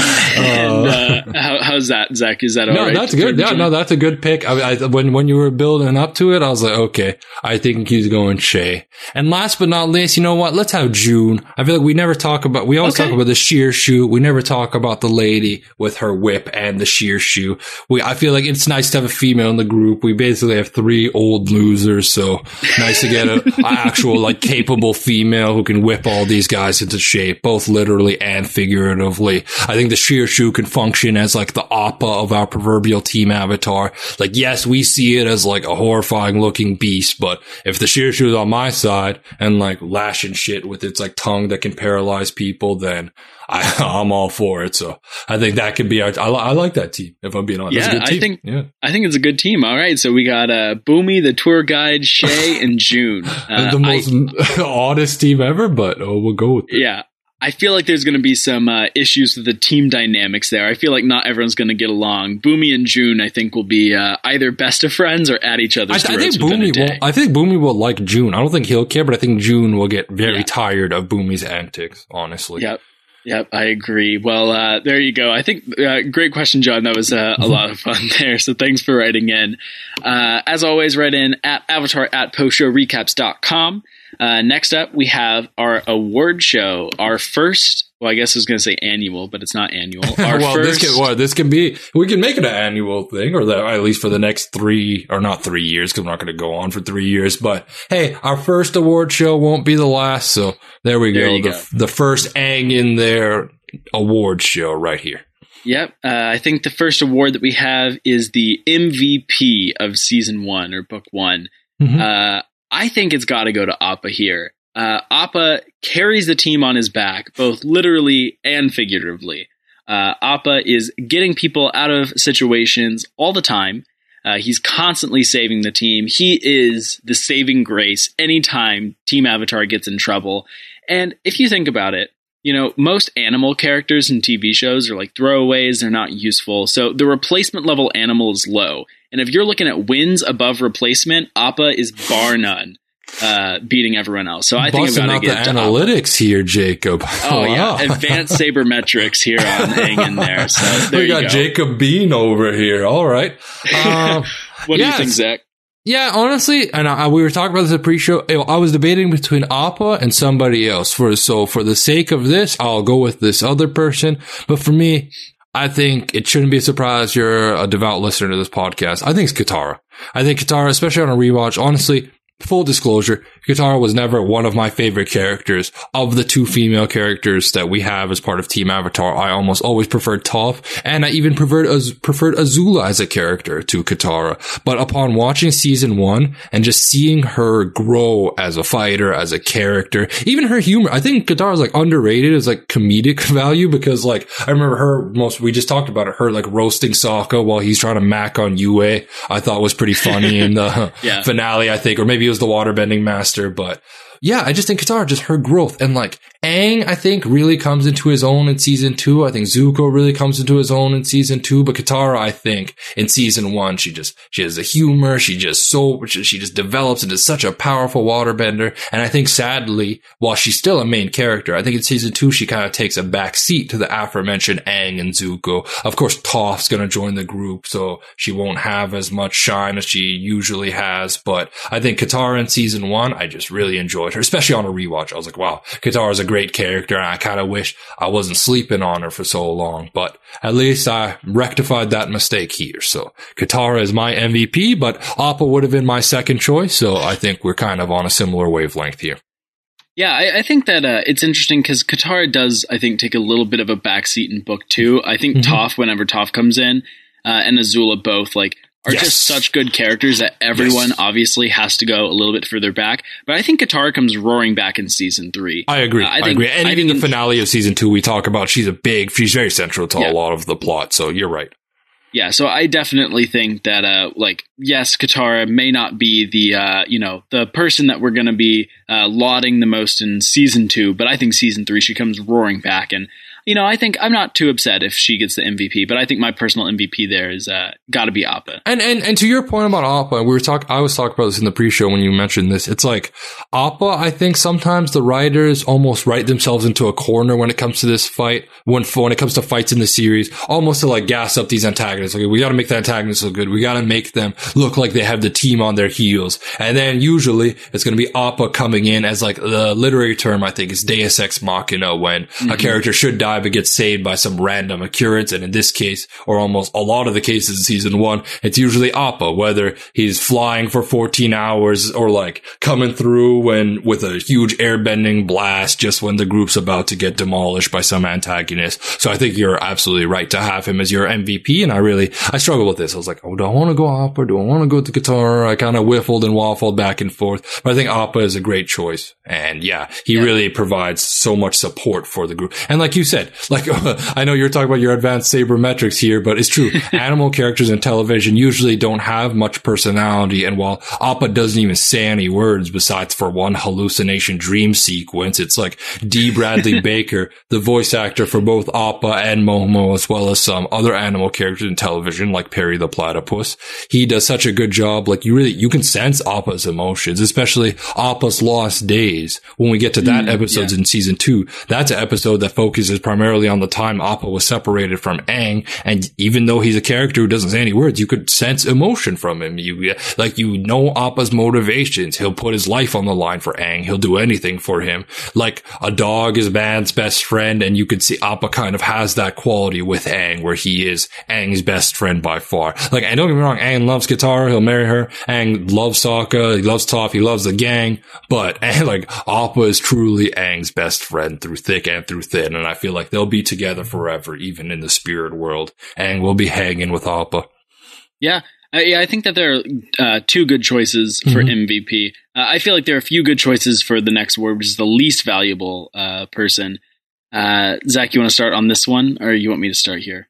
And uh, how, how's that, Zach? Is that all No, right? that's for good. the Yeah, join? no, that's a good pick. I, I, when when you were building up to it, I was like, okay, I think he's going Shay. And last but not least, you know what? Let's have June. I feel like we never talk about. We always Okay. talk about the sheer shoe. We never talk about the lady with her whip and the sheer shoe. We. I feel like it's nice to have a female in the group. We basically have three old losers, so nice to get a, a actual like capable female who can whip all these guys into shape, both literally and figuratively. I think the sheer shoe can function as like the the Appa of our proverbial team avatar. Like, yes, we see it as like a horrifying looking beast, but if the Shirshu is on my side and like lashing shit with its like tongue that can paralyze people, then I, I'm all for it. So I think that could be our, I, I like that team, if I'm being honest. Yeah, It's a good team. I think, yeah. I think it's a good team. All right. So we got, uh, Boomy, the tour guide, Shay, and June. Uh, the most I, oddest team ever, but oh, we'll go with it. Yeah. I feel like there's going to be some uh, issues with the team dynamics there. I feel like not everyone's going to get along. Boomy and June, I think, will be uh, either best of friends or at each other's I, I throats think within a Boomy day. will. I think Boomy will like June. I don't think he'll care, but I think June will get very Yeah. tired of Boomy's antics. Honestly. Yep. Yep, I agree. Well, uh, there you go. I think, uh, great question, John. That was uh, a lot of fun there. So thanks for writing in. Uh, as always, write in at avatar at post show recaps dot com. Uh, next up, we have our award show, our first, well, I guess I was going to say annual, but it's not annual. Our well, first, this can, well, this can be, we can make it an annual thing, or that, at least for the next three, or not three years, because we're not going to go on for three years. But hey, our first award show won't be the last. So there we There go. you The, go. the first Aang in there award show right here. Yep. Uh, I think the first award that we have is the M V P of season one or book one. Mhm. Uh, I think it's got to go to Appa here. Uh, Appa carries the team on his back, both literally and figuratively. Uh, Appa is getting people out of situations all the time. Uh, he's constantly saving the team. He is the saving grace anytime Team Avatar gets in trouble. And if you think about it, you know, most animal characters in T V shows are like throwaways. They're not useful. So the replacement level animal is low. And if you're looking at wins above replacement, Appa is bar none, uh, beating everyone else. So I think I've Busting got to out the give it to Appa. analytics here, Jacob. Oh, Wow. yeah. Advanced sabermetrics here on Hang in there. So there we you got go. Jacob Bean over here. All right. Um, What do yes. you think, Zach? Yeah, honestly, and I, we were talking about this at pre-show. I was debating between Appa and somebody else. For so for the sake of this, I'll go with this other person. But for me, I think it shouldn't be a surprise you're a devout listener to this podcast. I think it's Katara. I think Katara, especially on a rewatch, honestly, full disclosure, Katara was never one of my favorite characters. Of the two female characters that we have as part of Team Avatar, I almost always preferred Toph, and I even preferred Az- preferred Azula as a character to Katara. But upon watching season one and just seeing her grow as a fighter, as a character, even her humor, I think Katara's like underrated as like comedic value, because like I remember her most, we just talked about it, her like roasting Sokka while he's trying to mac on Yue, I thought was pretty funny in the Yeah. finale, I think, or maybe it was the waterbending master. But yeah, I just think Katara, just her growth, and like Aang, I think really comes into his own in season two. I think Zuko really comes into his own in season two, but Katara, I think in season one, she just, she has the humor. She just so, she just develops into such a powerful waterbender. And I think sadly, while she's still a main character, I think in season two, she kind of takes a back seat to the aforementioned Aang and Zuko. Of course, Toph's going to join the group, so she won't have as much shine as she usually has. But I think Katara in season one, I just really enjoyed her, especially on a rewatch. I was like, wow, Katara's a great character, and I kind of wish I wasn't sleeping on her for so long, but at least I rectified that mistake here. So Katara is my M V P, but Appa would have been my second choice, so I think we're kind of on a similar wavelength here. Yeah, I, I think that uh, it's interesting because Katara does, I think, take a little bit of a backseat in book two. I think Mhm. Toph, whenever Toph comes in, uh, and Azula both, like, are Yes. just such good characters that everyone Yes. obviously has to go a little bit further back. But I think Katara comes roaring back in season three. I agree. Uh, I, I think- agree. And I even think- the finale of season two we talk about, she's a big, she's very central to Yeah. a lot of the plot, so you're right. Yeah, so I definitely think that, uh, like, yes, Katara may not be the, uh, you know, the person that we're going to be uh, lauding the most in season two, but I think season three she comes roaring back, and you know, I think I'm not too upset if she gets the M V P, but I think my personal M V P there is uh, got to be Appa. And, and, and to your point about Appa, we were talking, I was talking about this in the pre-show when you mentioned this. It's like Appa, I think sometimes the writers almost write themselves into a corner when it comes to this fight, when, when it comes to fights in the series, almost to like gas up these antagonists. Like, we got to make the antagonists look good. We got to make them look like they have the team on their heels. And then usually it's going to be Appa coming in as like the literary term, I think, is Deus Ex Machina, when mm-hmm. a character should die tribe, it gets saved by some random occurrence. And in this case, or almost a lot of the cases in season one, it's usually Appa, whether he's flying for fourteen hours or like coming through when with a huge airbending blast just when the group's about to get demolished by some antagonist. So I think you're absolutely right to have him as your M V P. And I really, I struggle with this. I was like, oh, do I want to go Appa? Do I want to go to Katara? I kind of whiffled and waffled back and forth. But I think Appa is a great choice. And yeah, he yeah. really provides so much support for the group. And like you said, like, I know you're talking about your advanced sabermetrics here, but it's true. Animal characters in television usually don't have much personality. And while Appa doesn't even say any words besides for one hallucination dream sequence, it's like D. Bradley Baker, the voice actor for both Appa and Momo, as well as some other animal characters in television, like Perry the Platypus. He does such a good job. Like you really, you can sense Appa's emotions, especially Appa's lost days. When we get to that mm, episodes yeah. in season two, that's an episode that focuses primarily on the time Appa was separated from Aang. And even though he's a character who doesn't say any words, you could sense emotion from him. You, like, you know Appa's motivations. He'll put his life on the line for Aang. He'll do anything for him. Like a dog is man's best friend, and you could see Appa kind of has that quality with Aang, where he is Aang's best friend by far. Like, and don't get me wrong, Aang loves Katara. He'll marry her. Aang loves Sokka. He loves Toph. He loves the gang. But, and like, Appa is truly Aang's best friend through thick and through thin. And I feel like they'll be together forever, even in the spirit world. Aang will be hanging with Appa. Yeah. Uh, yeah, I think that there are uh, two good choices for mm-hmm. M V P. Uh, I feel like there are a few good choices for the next award, which is the least valuable uh, person. Uh, Zach, you want to start on this one, or you want me to start here?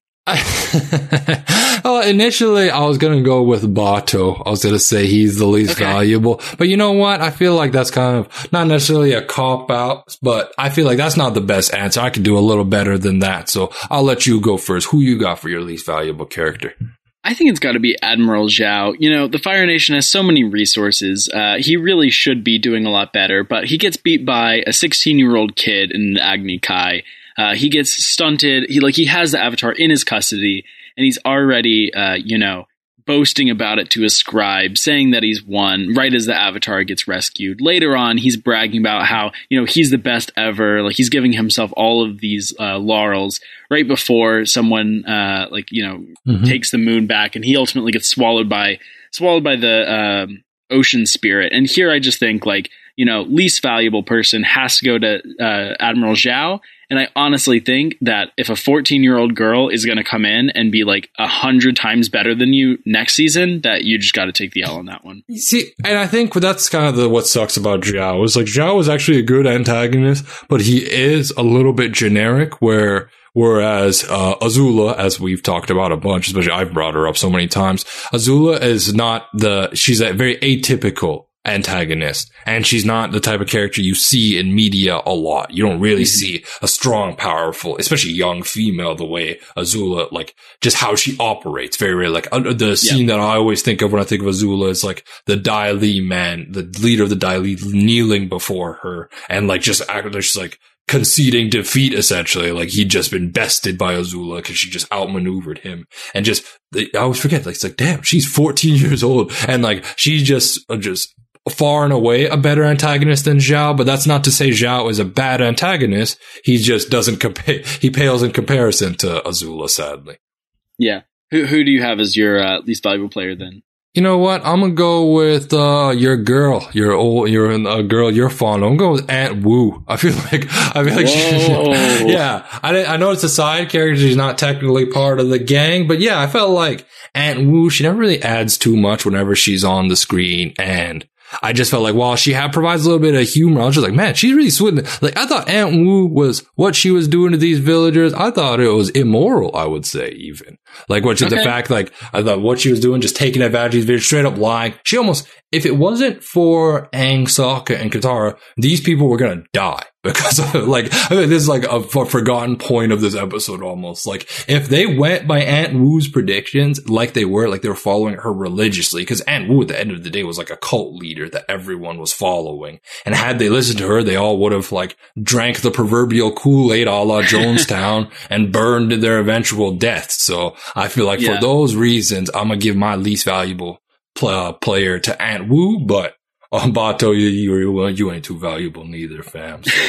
Well, initially, I was going to go with Bato. I was going to say he's the least okay. valuable. But you know what? I feel like that's kind of not necessarily a cop-out, but I feel like that's not the best answer. I could do a little better than that. So I'll let you go first. Who you got for your least valuable character? I think it's got to be Admiral Zhao. You know, the Fire Nation has so many resources. Uh, he really should be doing a lot better, but he gets beat by a sixteen-year-old kid in Agni Kai. Uh, he gets stunted. He like he has the Avatar in his custody, and he's already, uh, you know, boasting about it to his scribe, saying that he's won right as the Avatar gets rescued. Later on, he's bragging about how, you know, he's the best ever. Like, he's giving himself all of these uh, laurels right before someone, uh, like, you know, mm-hmm. takes the moon back, and he ultimately gets swallowed by swallowed by the um, ocean spirit. And here I just think, like, you know, least valuable person has to go to uh, Admiral Zhao. And I honestly think that if a fourteen-year-old girl is going to come in and be like a hundred times better than you next season, that you just got to take the L on that one. See, and I think that's kind of the, what sucks about Zhao is like Zhao is actually a good antagonist, but he is a little bit generic. Where whereas uh, Azula, as we've talked about a bunch, especially I've brought her up so many times, Azula is not the she's a very atypical antagonist, and she's not the type of character you see in media a lot. You don't really mm-hmm. see a strong, powerful, especially young female the way Azula, like just how she operates. Very rare. Like uh, the scene yeah. that I always think of when I think of Azula is like the Dai Li man, the leader of the Dai Li kneeling before her and like just acting just like conceding defeat, essentially. Like he'd just been bested by Azula because she just outmaneuvered him. And just, I always forget, like, it's like, damn, she's fourteen years old. And like, she's just, just, far and away a better antagonist than Zhao, but that's not to say Zhao is a bad antagonist. He just doesn't compare. He pales in comparison to Azula, sadly. Yeah. Who who do you have as your uh, least valuable player then? You know what? I'm gonna go with uh your girl, your old, your uh, girl you're fond of. I'm going with Aunt Wu. I feel like I feel like she, yeah. I I know it's a side character. She's not technically part of the gang, but yeah, I felt like Aunt Wu. She never really adds too much whenever she's on the screen, and I just felt like while she had provides a little bit of humor, I was just like, man, she's really sweet. Like, I thought Aunt Wu was what she was doing to these villagers. I thought it was immoral, I would say, even. Like, what okay. the fact, like, I thought what she was doing, just taking advantage of these villagers, straight up lying. She almost, if it wasn't for Aang, Sokka, and Katara, these people were gonna die. Because, of, like, I mean, this is like a, a forgotten point of this episode almost. Like, if they went by Aunt Wu's predictions, like they were, like they were following her religiously, because Aunt Wu at the end of the day was like a cult leader that everyone was following. And had they listened to her, they all would have, like, drank the proverbial Kool-Aid a la Jonestown and burned to their eventual deaths. So I feel like yeah. for those reasons, I'm gonna give my least valuable pl- uh, player to Aunt Wu, but on Bato, you, you, you ain't too valuable neither, fam. So.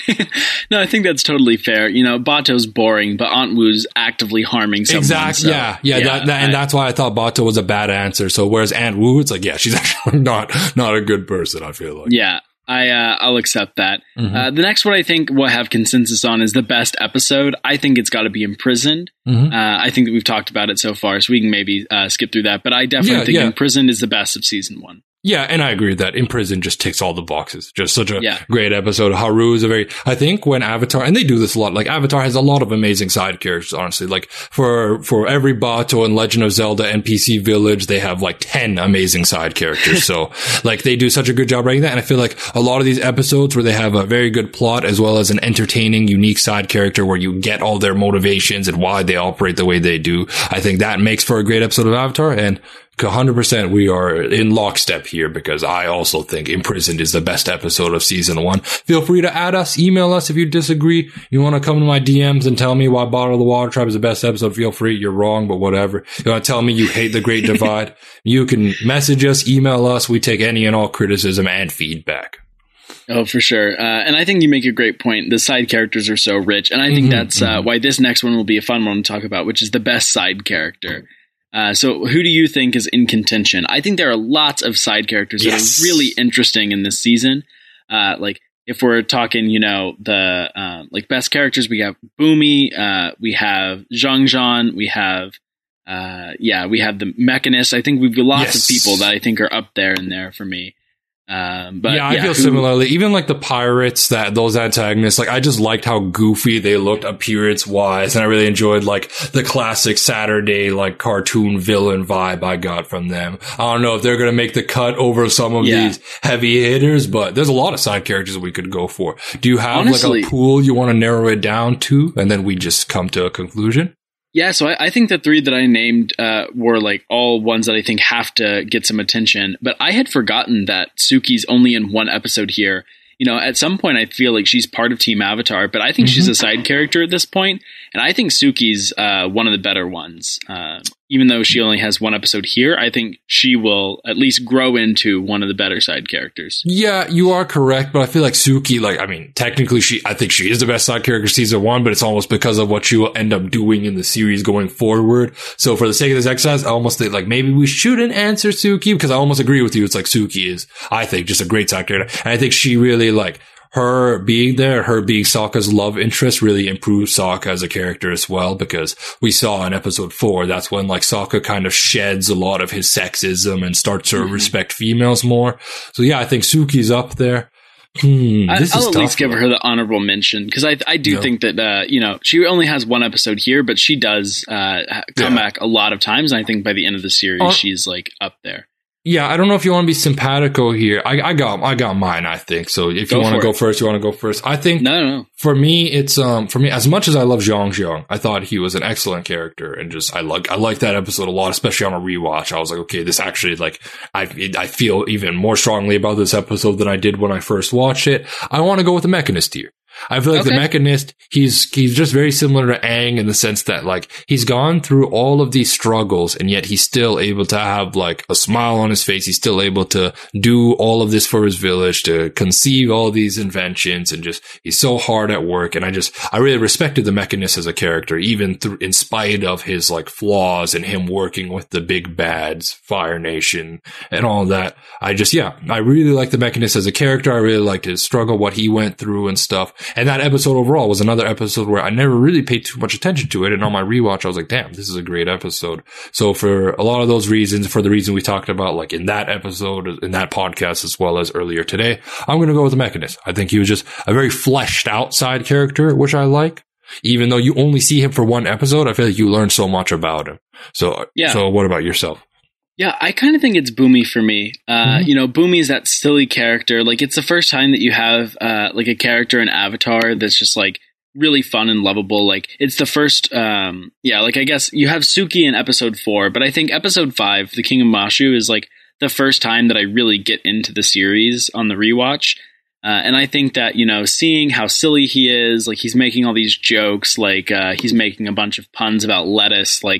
No, I think that's totally fair. You know, Bato's boring, but Aunt Wu's actively harming someone. Exactly. So, yeah. Yeah. yeah that, that, and I, that's why I thought Bato was a bad answer. So whereas Aunt Wu, it's like, yeah, she's actually not, not a good person, I feel like. Yeah. I, uh, I'll accept that. Mm-hmm. Uh, the next one I think we'll have consensus on is the best episode. I think it's got to be Imprisoned. Mm-hmm. Uh, I think that we've talked about it so far, so we can maybe uh, skip through that. But I definitely Yeah, think yeah. Imprisoned is the best of season one. Yeah, and I agree with that. Imprisoned just ticks all the boxes. Just such a Yeah. great episode. Haru is a very, I think when Avatar, and they do this a lot, like Avatar has a lot of amazing side characters, honestly. Like for, for every Bato and Legend of Zelda N P C village, they have like ten amazing side characters. So like they do such a good job writing that. And I feel like a lot of these episodes where they have a very good plot as well as an entertaining, unique side character where you get all their motivations and why they operate the way they do. I think that makes for a great episode of Avatar. And one hundred percent we are in lockstep here because I also think Imprisoned is the best episode of season one. Feel free to add us, email us if you disagree. You want to come to my D Ms and tell me why Bottle of the Water Tribe is the best episode, feel free. You're wrong, but whatever. You want to tell me you hate The Great Divide? You can message us, email us. We take any and all criticism and feedback. Oh, for sure. Uh, and I think you make a great point. The side characters are so rich. And I think Mm-hmm, that's uh, why this next one will be a fun one to talk about, which is the best side character. Uh, so who do you think is in contention? I think there are lots of side characters Yes. that are really interesting in this season. Uh, like if we're talking, you know, the uh, like best characters, we have Boomy, uh, we have Zhang Zhan, we have, uh, yeah, we have the Mechanist. I think we've got lots Yes. of people that I think are up there in there for me. Um, but yeah, I feel who- similarly. Even like the pirates, that those antagonists, like I just liked how goofy they looked appearance wise, and I really enjoyed like the classic Saturday like cartoon villain vibe I got from them. I don't know if they're gonna make the cut over some of Yeah. these heavy hitters, but there's a lot of side characters we could go for. Do you have Honestly- like a pool you want to narrow it down to, and then we just come to a conclusion? Yeah, so I, I think the three that I named uh, were like all ones that I think have to get some attention. But I had forgotten that Suki's only in one episode here. You know, at some point I feel like she's part of Team Avatar, but I think she's a side character at this point. And I think Suki's uh, one of the better ones. Uh, even though she only has one episode here, I think she will at least grow into one of the better side characters. Yeah, you are correct, but I feel like Suki, like, I mean, technically she, I think she is the best side character season one, but it's almost because of what she will end up doing in the series going forward. So for the sake of this exercise, I almost think like maybe we shouldn't answer Suki because I almost agree with you. It's like Suki is, I think, just a great side character. And I think she really like, her being there, her being Sokka's love interest really improved Sokka as a character as well, because we saw in episode four, that's when like Sokka kind of sheds a lot of his sexism and starts to mm-hmm. respect females more. So yeah, I think Suki's up there. Hmm, I, this I'll is at tough, least give though. her the honorable mention because I I do Yeah. think that uh, you know she only has one episode here, but she does uh, ha- come Yeah. back a lot of times. And I think by the end of the series, Uh, she's like up there. Yeah, I don't know if you want to be simpatico here. I, I got, I got mine, I think. So if Go you want to for go it. first, you want to go first. I think No, no, no. for me, it's, um, for me, as much as I love Zhang Zhang, I thought he was an excellent character and just, I like, I like that episode a lot, especially on a rewatch. I was like, okay, this actually, like, I, it, I feel even more strongly about this episode than I did when I first watched it. I want to go with the Mechanist here. I feel like Okay. the Mechanist, he's, he's just very similar to Aang in the sense that like, he's gone through all of these struggles and yet he's still able to have like a smile on his face. He's still able to do all of this for his village, to conceive all these inventions, and just, he's so hard at work. And I just, I really respected the Mechanist as a character, even through, in spite of his like flaws and him working with the big bads, Fire Nation and all that. I just, yeah, I really like the Mechanist as a character. I really liked his struggle, what he went through and stuff. And that episode overall was another episode where I never really paid too much attention to it. And on my rewatch, I was like, damn, this is a great episode. So for a lot of those reasons, for the reason we talked about, like in that episode, in that podcast, as well as earlier today, I'm going to go with the Mechanist. I think he was just a very fleshed out side character, which I like. Even though you only see him for one episode, I feel like you learn so much about him. So, Yeah. so what about yourself? Yeah, I kind of think it's Boomy for me. Uh, Mm-hmm. You know, Boomy is that silly character. Like, it's the first time that you have uh, like a character in Avatar that's just like really fun and lovable. Like, it's the first, um, yeah. Like, I guess you have Suki in episode four, but I think episode five, The King of Mashu, is like the first time that I really get into the series on the rewatch. Uh, and I think that, you know, seeing how silly he is, like he's making all these jokes, like uh, he's making a bunch of puns about lettuce, like.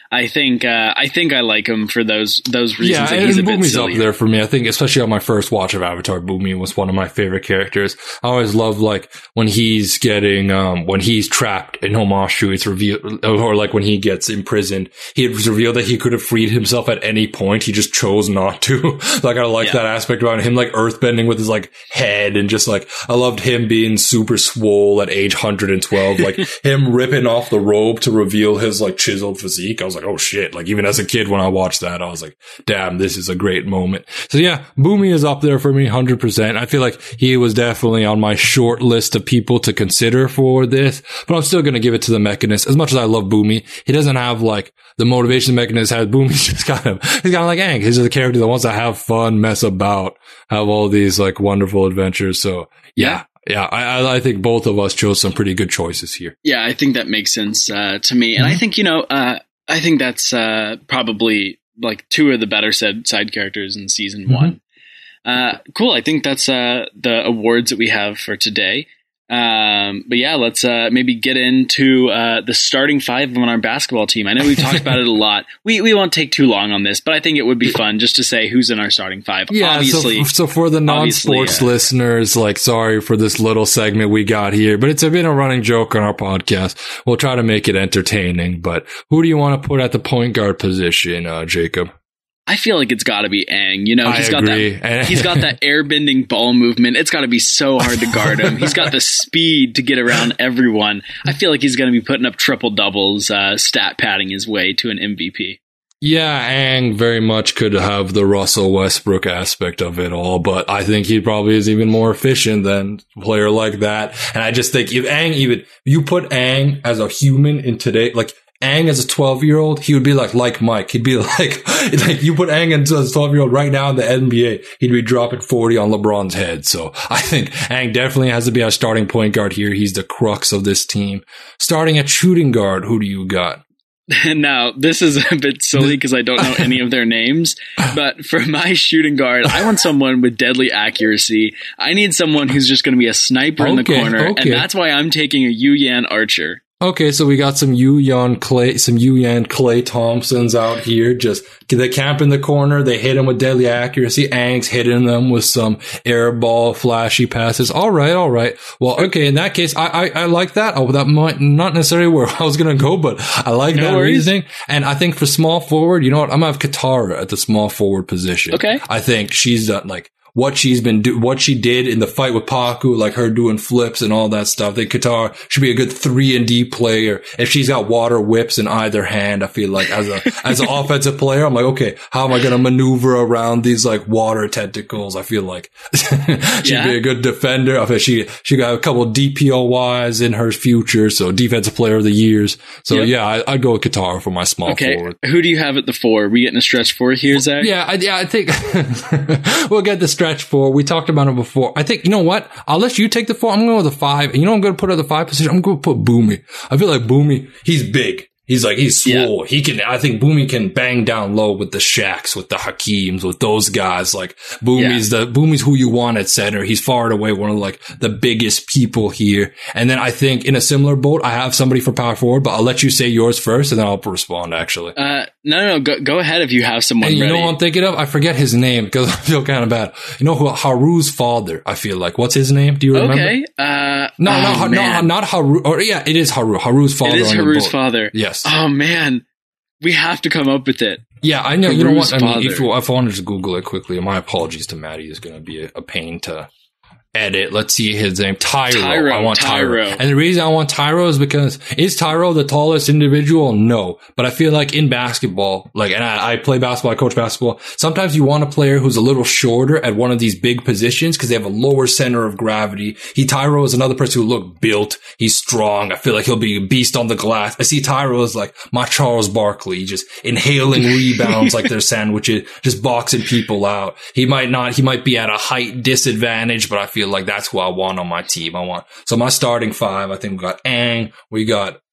I think uh, I think I like him for those those reasons. Yeah, that and he's a bit Bumi's silly. up there for me. I think, especially on my first watch of Avatar, Bumi was one of my favorite characters. I always love like when he's getting um when he's trapped in Homashu, it's revealed, or like when he gets imprisoned, he was revealed that he could have freed himself at any point. He just chose not to. Like I like Yeah. that aspect about him, like earthbending with his like head, and just like I loved him being super swole at age one hundred twelve, like him ripping off the robe to reveal his like chiseled physique. I was like, oh shit! Like even as a kid when I watched that, I was like, damn, this is a great moment. So yeah, Bumi is up there for me, one hundred percent. I feel like he was definitely on my short list of people to consider for this, but I'm still going to give it to the Mechanist. As much as I love Bumi, he doesn't have like the motivation the Mechanist has. Bumi's just kind of, he's kind of like Aang. He's just a character that wants to have fun, mess about, have all these like wonderful adventures. So yeah. Yeah, I, I I think both of us chose some pretty good choices here. Yeah, I think that makes sense uh, to me, and Mm-hmm. I think you know, uh, I think that's uh, probably like two of the better said side characters in season Mm-hmm. one. Uh, cool. I think that's uh, the awards that we have for today. Um, but yeah, let's uh, maybe get into uh, the starting five on our basketball team. I know we've talked about it a lot. We we won't take too long on this, but I think it would be fun just to say who's in our starting five. Yeah, obviously. so, so for the non-sports uh, listeners, like, sorry for this little segment we got here, but it's been a running joke on our podcast. We'll try to make it entertaining, but who do you want to put at the point guard position, uh, Jacob? I feel like it's got to be Aang. You know, he's I got agree. that. He's got that airbending ball movement. It's got to be so hard to guard him. He's got the speed to get around everyone. I feel like he's going to be putting up triple doubles, uh, stat padding his way to an M V P. Yeah, Aang very much could have the Russell Westbrook aspect of it all, but I think he probably is even more efficient than a player like that. And I just think if Aang even, you put Aang as a human in today, like, Aang as a twelve year old, he would be like, like Mike. He'd be like, like you put Aang as a twelve year old right now in the N B A, he'd be dropping forty on LeBron's head. So I think Aang definitely has to be our starting point guard here. He's the crux of this team. Starting at shooting guard, who do you got? Now, this is a bit silly because I don't know any of their names, but for my shooting guard, I want someone with deadly accuracy. I need someone who's just going to be a sniper in the Okay, corner, okay. and that's why I'm taking a Yu Yan Archer. Okay, so we got some Yu Yan Clay, some Yu Yan Clay Thompsons out here. Just they camp in the corner. They hit him with deadly accuracy. Aang's hitting them with some air ball flashy passes. All right, all right. Well, okay. In that case, I I, I like that. Oh, that might not necessarily where I was gonna go, but I like No that worries. reasoning. And I think for small forward, you know what? I'm gonna have Katara at the small forward position. Okay. I think she's done like. What she's been do, what she did in the fight with Paku, like her doing flips and all that stuff. I think Katara should be a good three and D player. If she's got water whips in either hand, I feel like as a, as an offensive player, I'm like, okay, how am I going to maneuver around these like water tentacles? I feel like she'd Yeah. be a good defender. I feel she, she got a couple D P O Ys in her future. So defensive player of the years. So Yep. yeah, I, I'd go with Katara for my small Okay, forward. who do you have at the four? We getting a stretch four here, Zach? Yeah, I, yeah, I think we'll get the stretch four. We talked about it before. I think, you know what? I'll let you take the four. I'm going with the five. And you know what I'm going to put at the five position? I'm going to put Bumi. I feel like Bumi, he's big. He's like, he's swole. He can, I think Bumi can bang down low with the Shaqs, with the Hakeems, with those guys. Like, Bumi's the, Bumi's who you want at center. He's far and away one of like the biggest people here. And then I think in a similar boat, I have somebody for power forward, but I'll let you say yours first and then I'll respond actually. Uh, no, no, go, go ahead if you have someone And you ready. know what I'm thinking of? I forget his name because I feel kind of bad. You know who Haru's father, I feel like. What's his name? Do you remember? Okay. Uh, No, oh, no, no, man. not Haru. Or yeah, it is Haru. Haru's father. It is on the Haru's boat. father. Yes. Oh, man. We have to come up with it. Yeah, I know. You know Haru's what? I mean, if, father. you, if I wanted to Google it quickly, my apologies to Maddie, is going to be a, a pain to edit. Let's see his name. Tyro. Tyro, I want Tyro. Tyro. And the reason I want Tyro is because is Tyro the tallest individual? No. But I feel like in basketball, like, and I, I play basketball, I coach basketball. Sometimes you want a player who's a little shorter at one of these big positions because they have a lower center of gravity. He, Tyro is another person who look built. He's strong. I feel like he'll be a beast on the glass. I see Tyro as like my Charles Barkley, just inhaling rebounds like they're sandwiches, just boxing people out. He might not, he might be at a height disadvantage, but I feel like that's who I want on my team. I want, so my starting five, I think we got Aang, we got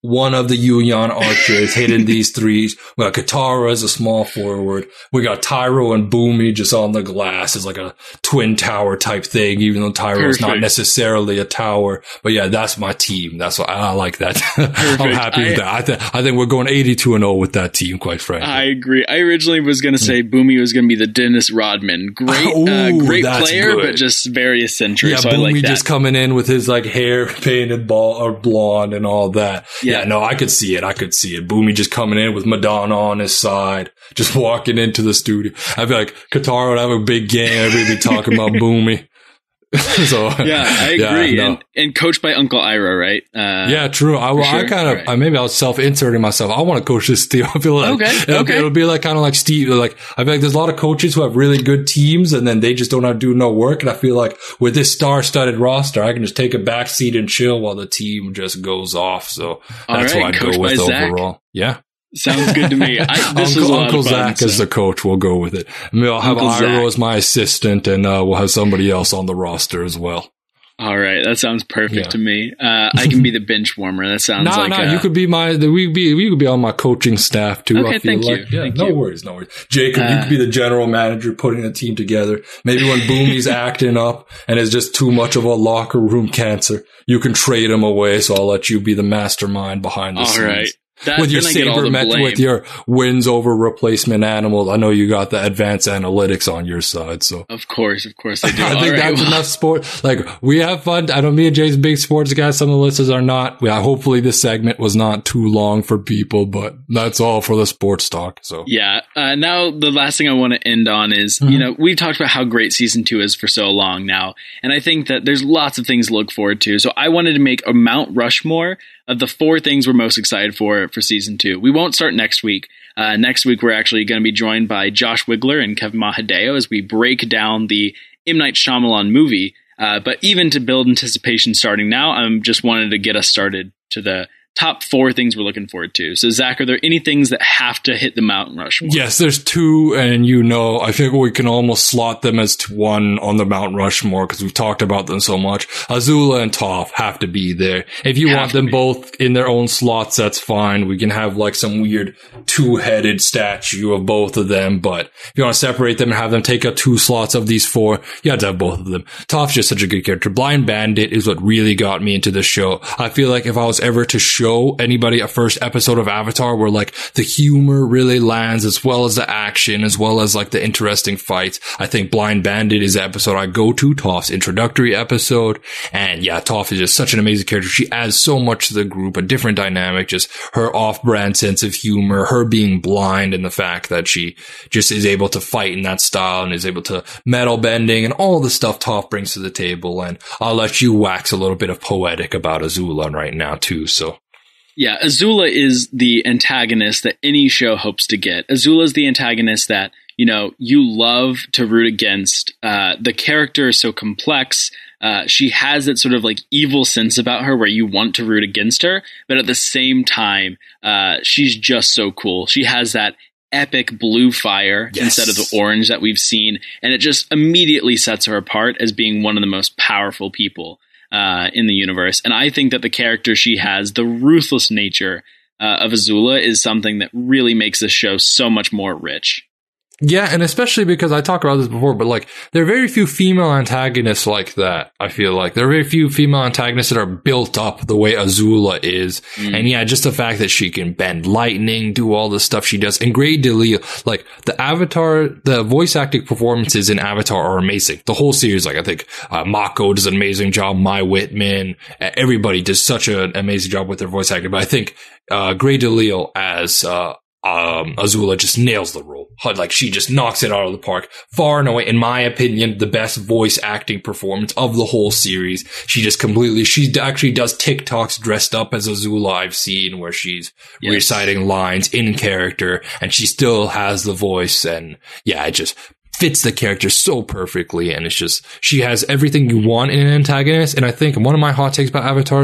one of the Yuyan archers hitting these threes. We got Katara as a small forward. We got Tyro and Boomy just on the glass as like a twin tower type thing, even though Tyro is not necessarily a tower. But yeah, that's my team. That's what I like that. I'm happy I, with that. I, th- I think we're going eighty-two and oh with that team, quite frankly. I agree. I originally was going to say Boomy was going to be the Dennis Rodman. Great, Ooh, uh, great player, good. But just very eccentric. Yeah, so Boomy I like that. just coming in with his like hair painted bald or blonde and all that. Yeah. Yeah, no, I could see it. I could see it. Boomy just coming in with Madonna on his side, just walking into the studio. I'd be like, Katara would have a big game. Everybody be talking about Boomy. So yeah, I agree. Yeah, no. and, and coached by Uncle Iroh, right? Uh, yeah, true. I, well, sure? I kind of, right. I, maybe I was self-inserting myself. I want to coach this team. I feel like okay, it'll, okay. it'll be like kind of like Steve. Like I feel like there's a lot of coaches who have really good teams, and then they just don't have to do no work. And I feel like with this star-studded roster, I can just take a back seat and chill while the team just goes off. So that's right, what I'd go with overall. Zach. Yeah. Sounds good to me. I, this Uncle, was Uncle fun, Zach so. as the coach. We'll go with it. I mean, I'll have Uncle Iroh Zach. as my assistant, and uh, we'll have somebody else on the roster as well. All right, that sounds perfect yeah. to me. Uh, I can be the bench warmer. That sounds nah, like nah. Uh, You could be my. We be. You could be on my coaching staff too. Okay, I feel thank like. you. Yeah, thank no you. worries, no worries. Jacob, Uh, you could be the general manager putting a team together. Maybe when Boomy's acting up and is just too much of a locker room cancer, you can trade him away. So I'll let you be the mastermind behind the all scenes. right. That, with your saber met with your wins over replacement animals. I know you got the advanced analytics on your side, so of course, of course I do. I All think right, that's well. enough sport. Like we have fun. I know me and Jay's big sports guys. Some of the listeners are not. Yeah, hopefully this segment was not too long for people, but that's all for the sports talk. So yeah. Uh, now the last thing I want to end on is mm-hmm. you know we've talked about how great season two is for so long now, and I think that there's lots of things to look forward to. So I wanted to make a Mount Rushmore of the four things we're most excited for for season two. We won't start next week. Uh, next week, we're actually going to be joined by Josh Wigler and Kevin Mahadeo as we break down the M. Night Shyamalan movie. Uh, but even to build anticipation starting now, I'm just wanted to get us started to the top four things we're looking forward to. So, Zach, are there any things that have to hit the Mount Rushmore? Yes, there's two, and you know, I think we can almost slot them as to one on the Mount Rushmore because we've talked about them so much. Azula and Toph have to be there. If you have want them be. both in their own slots, that's fine. We can have like some weird two-headed statue of both of them, but if you want to separate them and have them take up two slots of these four, you have to have both of them. Toph's just such a good character. Blind Bandit is what really got me into this show. I feel like if I was ever to show anybody a first episode of Avatar where like the humor really lands as well as the action as well as like the interesting fights, I think Blind Bandit is the episode I go to. Toph's introductory episode, and yeah, Toph is just such an amazing character. She adds so much to the group, a different dynamic, just her off-brand sense of humor, her being blind, and the fact that she just is able to fight in that style and is able to metal bending and all the stuff Toph brings to the table. And I'll let you wax a little bit of poetic about Azula right now too, so yeah, Azula is the antagonist that any show hopes to get. Azula is the antagonist that, you know, you love to root against. Uh, the character is so complex. Uh, she has that sort of like evil sense about her where you want to root against her. But at the same time, uh, she's just so cool. She has that epic blue fire yes. instead of the orange that we've seen. And it just immediately sets her apart as being one of the most powerful people Uh, in the universe. And I think that the character she has, the ruthless nature uh, of Azula, is something that really makes the show so much more rich. Yeah, and especially because I talked about this before, but like there are very few female antagonists like that. I feel like there are very few female antagonists that are built up the way Azula is. Mm. And yeah, just the fact that she can bend lightning, do all the stuff she does. And Grey DeLisle, like the Avatar, the voice acting performances in Avatar are amazing. The whole series, like I think uh, Mako does an amazing job. Mai Whitman, everybody does such an amazing job with their voice acting. But I think uh, Grey DeLisle as uh Um, Azula just nails the role. Like, she just knocks it out of the park. Far and away, in my opinion, the best voice acting performance of the whole series. She just completely, she actually does TikToks dressed up as Azula I've seen, where she's yes. reciting lines in character, and she still has the voice, and yeah, it just fits the character so perfectly, and it's just, she has everything you want in an antagonist. And I think one of my hot takes about Avatar is like,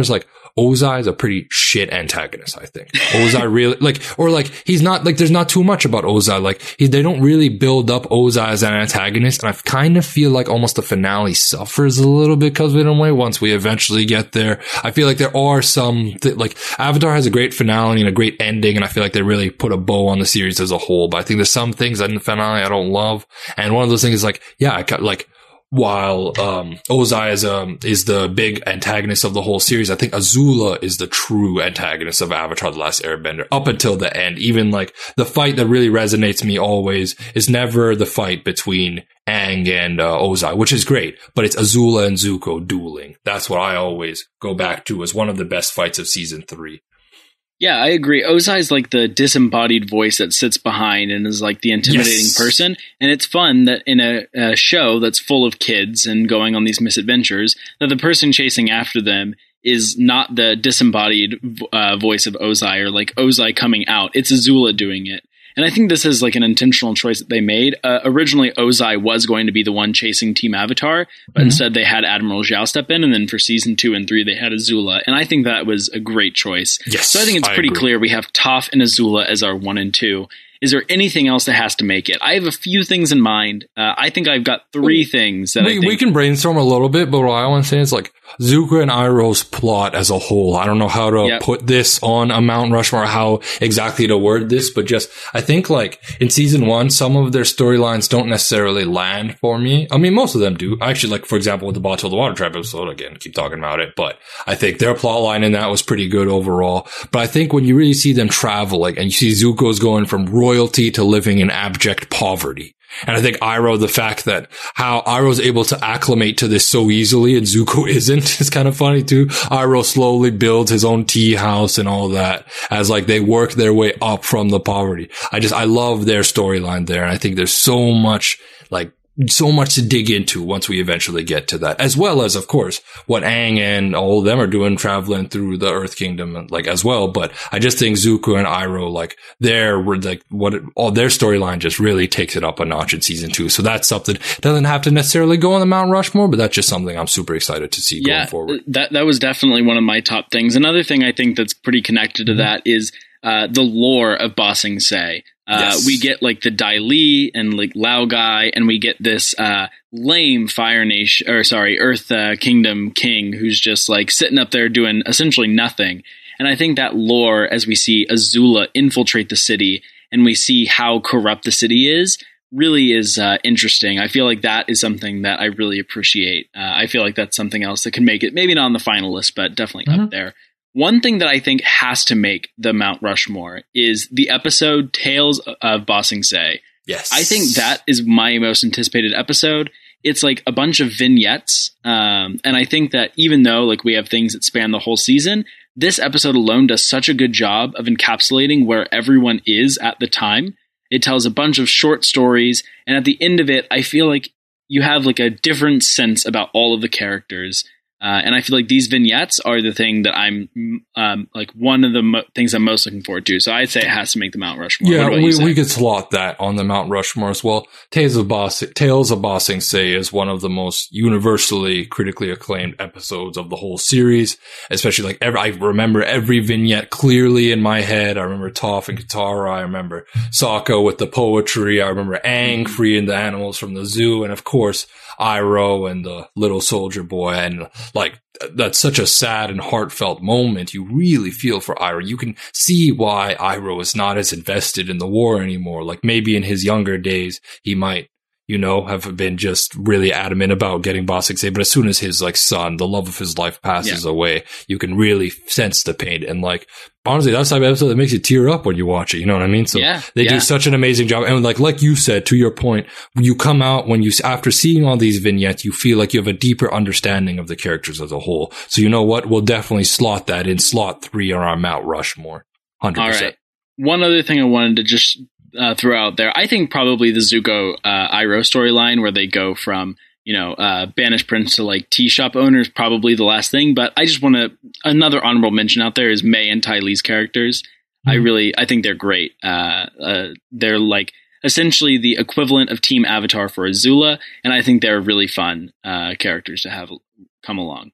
Ozai is a pretty shit antagonist, I think. Ozai really, like, or like, he's not, like, there's not too much about Ozai. Like, he, they don't really build up Ozai as an antagonist. And I kind of feel like almost the finale suffers a little bit because of it in a way once we eventually get there. I feel like there are some, th- like, Avatar has a great finale and a great ending. And I feel like they really put a bow on the series as a whole. But I think there's some things in the finale I don't love. And one of those things is like, yeah, I got like, while um Ozai is um is the big antagonist of the whole series, I think Azula is the true antagonist of Avatar: The Last Airbender up until the end. Even like the fight that really resonates me always is never the fight between Aang and uh, Ozai, which is great, but it's Azula and Zuko dueling. That's what I always go back to as one of the best fights of season three. Yeah, I agree. Ozai is like the disembodied voice that sits behind and is like the intimidating yes. person. And it's fun that in a, a show that's full of kids and going on these misadventures, that the person chasing after them is not the disembodied uh, voice of Ozai or like Ozai coming out. It's Azula doing it. And I think this is like an intentional choice that they made. Uh, originally, Ozai was going to be the one chasing Team Avatar, but mm-hmm. instead they had Admiral Zhao step in, and then for season two and three, they had Azula. And I think that was a great choice. Yes, so I think it's I pretty agree. clear we have Toph and Azula as our one and two. Is there anything else that has to make it? I have a few things in mind. Uh, I think I've got three things that we, I think... we can brainstorm a little bit, but what I want to say is like Zuko and Iroh's plot as a whole. I don't know how to yep. put this on a Mount Rushmore, how exactly to word this, but just I think like in season one, some of their storylines don't necessarily land for me. I mean, most of them do. Actually, like for example, with the Bottle the Water Tribe episode, again, keep talking about it, but I think their plot line in that was pretty good overall. But I think when you really see them travel, like, and you see Zuko's going from royalty to living in abject poverty. And I think Iroh, the fact that how Iroh's able to acclimate to this so easily and Zuko isn't is kind of funny too. Iroh slowly builds his own tea house and all that as like they work their way up from the poverty. I just, I love their storyline there. And I think there's so much like so much to dig into once we eventually get to that, as well as, of course, what Aang and all of them are doing traveling through the Earth Kingdom, like as well. But I just think Zuko and Iroh, like their like what it, all their storyline just really takes it up a notch in season two. So that's something doesn't have to necessarily go on the Mount Rushmore, but that's just something I'm super excited to see yeah, going forward. That that was definitely one of my top things. Another thing I think that's pretty connected to mm-hmm. that is uh, the lore of Ba Sing Se. Uh, yes. We get like the Dai Li and like Lao Gai, and we get this uh, lame Fire Nation, or sorry, Earth uh, Kingdom king who's just like sitting up there doing essentially nothing. And I think that lore, as we see Azula infiltrate the city and we see how corrupt the city is, really is uh, interesting. I feel like that is something that I really appreciate. Uh, I feel like that's something else that can make it maybe not on the final list, but definitely mm-hmm. up there. One thing that I think has to make the Mount Rushmore is the episode Tales of Ba Sing Se. Yes. I think that is my most anticipated episode. It's like a bunch of vignettes. Um, and I think that even though like we have things that span the whole season, this episode alone does such a good job of encapsulating where everyone is at the time. It tells a bunch of short stories. And at the end of it, I feel like you have like a different sense about all of the characters. Uh, and I feel like these vignettes are the thing that I'm um, like one of the mo- things I'm most looking forward to. So I'd say it has to make the Mount Rushmore. Yeah, we, we could slot that on the Mount Rushmore as well. Tales of Ba Tales of Ba Sing Se is one of the most universally critically acclaimed episodes of the whole series. Especially like every, I remember every vignette clearly in my head. I remember Toph and Katara. I remember Sokka with the poetry. I remember Aang freeing the animals from the zoo, and of course Iroh and the little soldier boy. And like, that's such a sad and heartfelt moment. You really feel for Iroh. You can see why Iroh is not as invested in the war anymore. Like maybe in his younger days, he might, you know, have been just really adamant about getting Ba Sing Se. But as soon as his like son, the love of his life passes yeah. away, you can really sense the pain. And like, honestly, that's the type of episode that makes you tear up when you watch it. You know what I mean? So yeah, they yeah. do such an amazing job. And like, like you said, to your point, you come out when you, after seeing all these vignettes, you feel like you have a deeper understanding of the characters as a whole. So you know what? We'll definitely slot that in slot three on our Mount Rushmore. one hundred percent. All right. One other thing I wanted to just uh, throw out there, I think probably the Zuko uh, Iroh storyline where they go from, you know, uh, banished prince to like tea shop owner is probably the last thing. But I just want to, another honorable mention out there is Mai and Ty Lee's characters. Mm-hmm. I really, I think they're great. Uh, uh, they're like essentially the equivalent of Team Avatar for Azula. And I think they're really fun uh, characters to have come along.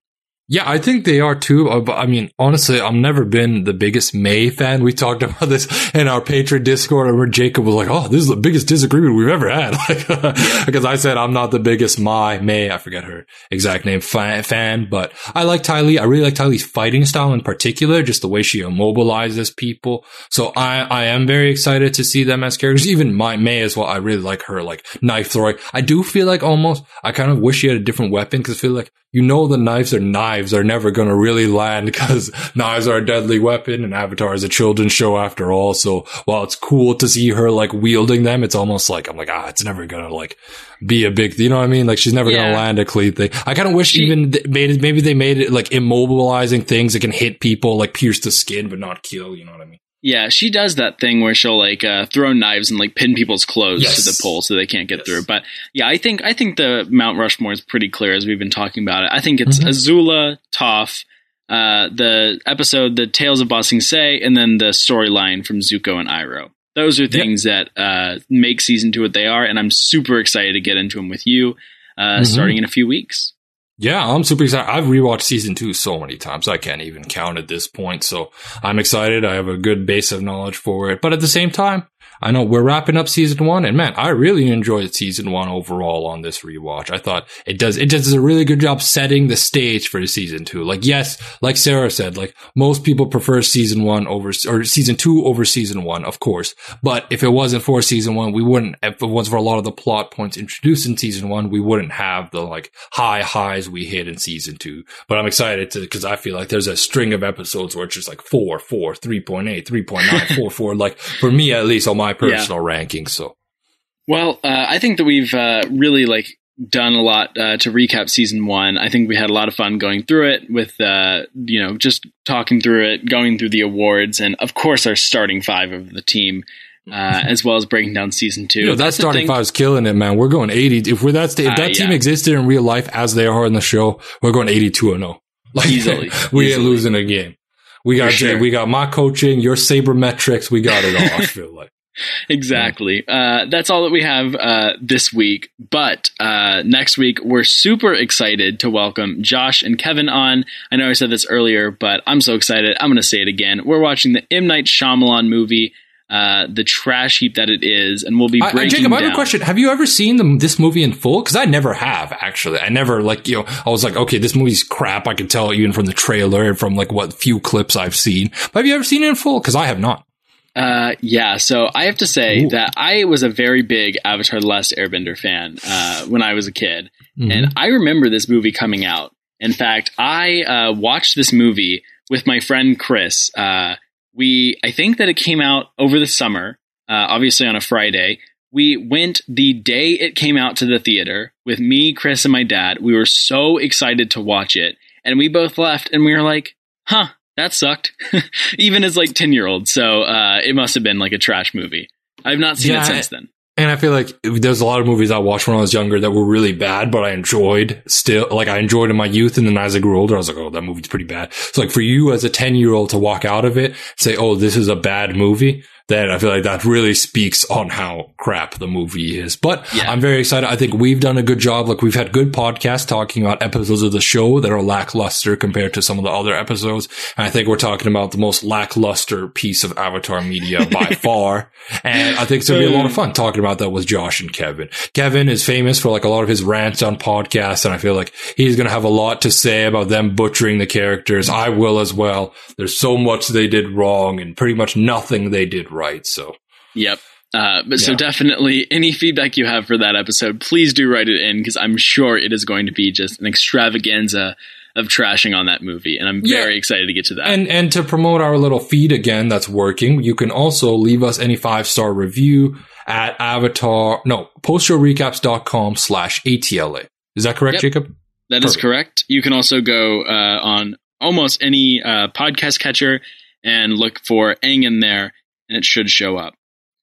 Yeah, I think they are too. Uh, but I mean, honestly, I've never been the biggest May fan. We talked about this in our Patreon Discord where Jacob was like, oh, this is the biggest disagreement we've ever had. Like, because I said I'm not the biggest Mai, May, I forget her exact name, fan, fan, but I like Ty Lee. I really like Ty Lee's fighting style in particular, just the way she immobilizes people. So I, I am very excited to see them as characters. Even my May as well. I really like her, like, knife throwing. I do feel like almost, I kind of wish she had a different weapon because I feel like, you know, the knives are knives are never going to really land because knives are a deadly weapon and Avatar is a children's show after all. So while it's cool to see her like wielding them, it's almost like, I'm like, ah, it's never going to like be a big, you know what I mean? Like she's never yeah. going to land a clean thing. I kind of wish she, even th- made it, maybe they made it like immobilizing things that can hit people, like pierce the skin, but not kill. You know what I mean? Yeah, she does that thing where she'll like uh, throw knives and like pin people's clothes yes. to the pole so they can't get yes. through. But yeah, I think I think the Mount Rushmore is pretty clear as we've been talking about it. I think it's mm-hmm. Azula, Toph, uh, the episode, the Tales of Ba Sing Se, and then the storyline from Zuko and Iroh. Those are things yep. that uh, make season two what they are, and I'm super excited to get into them with you uh, mm-hmm. starting in a few weeks. Yeah, I'm super excited. I've rewatched season two so many times. I can't even count at this point. So I'm excited. I have a good base of knowledge for it. But at the same time, I know we're wrapping up season one, and man, I really enjoyed season one overall on this rewatch. I thought it does, it does a really good job setting the stage for season two. Like, yes, like Sarah said, like most people prefer season one over, or season two over season one, of course. But if it wasn't for season one, we wouldn't, if it wasn't for a lot of the plot points introduced in season one, we wouldn't have the like high highs we hit in season two. But I'm excited to, cause I feel like there's a string of episodes where it's just like four, four, three point eight, three point nine, four, four. Like for me, at least on my personal yeah. ranking. So, well, uh, I think that we've uh, really like done a lot uh, to recap season one. I think we had a lot of fun going through it with, uh, you know, just talking through it, going through the awards, and of course our starting five of the team, uh, as well as breaking down season two. You know, that starting five is killing it, man. We're going eighty. If we're that, st- if that uh, team yeah. existed in real life as they are in the show, we're going eighty-two and oh. Like, easily. we easily. ain't losing a game. We got sure. we got my coaching, your sabermetrics. We got it all. I feel like. Exactly. Uh, that's all that we have uh, this week. But uh, next week, we're super excited to welcome Josh and Kevin on. I know I said this earlier, but I'm so excited. I'm going to say it again. We're watching the M. Night Shyamalan movie, uh, the trash heap that it is, and we'll be breaking I, I, Jacob, down. I have a question. Have you ever seen the, this movie in full? Because I never have, actually. I never, like, you know, I was like, okay, this movie's crap. I can tell even from the trailer and from, like, what few clips I've seen. But have you ever seen it in full? Because I have not. Uh, yeah, so I have to say Ooh. that I was a very big Avatar The Last Airbender fan uh, when I was a kid. Mm-hmm. And I remember this movie coming out. In fact, I uh, watched this movie with my friend Chris. Uh, we, I think that it came out over the summer, uh, obviously on a Friday. We went the day it came out to the theater with me, Chris, and my dad. We were so excited to watch it. And we both left and we were like, huh. That sucked, even as like ten year olds. So uh, it must have been like a trash movie. I've not seen yeah, it since then. And I feel like there's a lot of movies I watched when I was younger that were really bad, but I enjoyed still. Like I enjoyed in my youth, and then as I grew older, I was like, "Oh, that movie's pretty bad." So like for you as a ten year old to walk out of it, say, "Oh, this is a bad movie," then I feel like that really speaks on how crap the movie is. But yeah. I'm very excited. I think we've done a good job. Like we've had good podcasts talking about episodes of the show that are lackluster compared to some of the other episodes. And I think we're talking about the most lackluster piece of Avatar media by far. And I think it's going to be a lot of fun talking about that with Josh and Kevin. Kevin is famous for like a lot of his rants on podcasts. And I feel like he's going to have a lot to say about them butchering the characters. I will as well. There's so much they did wrong and pretty much nothing they did right. Right. So, yep. Uh, but yeah. So definitely any feedback you have for that episode, please do write it in because I'm sure it is going to be just an extravaganza of trashing on that movie. And I'm yeah. very excited to get to that. And, and to promote our little feed again, that's working. You can also leave us any five star review at Avatar. No, postshowrecaps.com slash ATLA. Is that correct, yep. Jacob? That Perfect. Is correct. You can also go uh, on almost any uh, podcast catcher and look for Aang in there. And it should show up.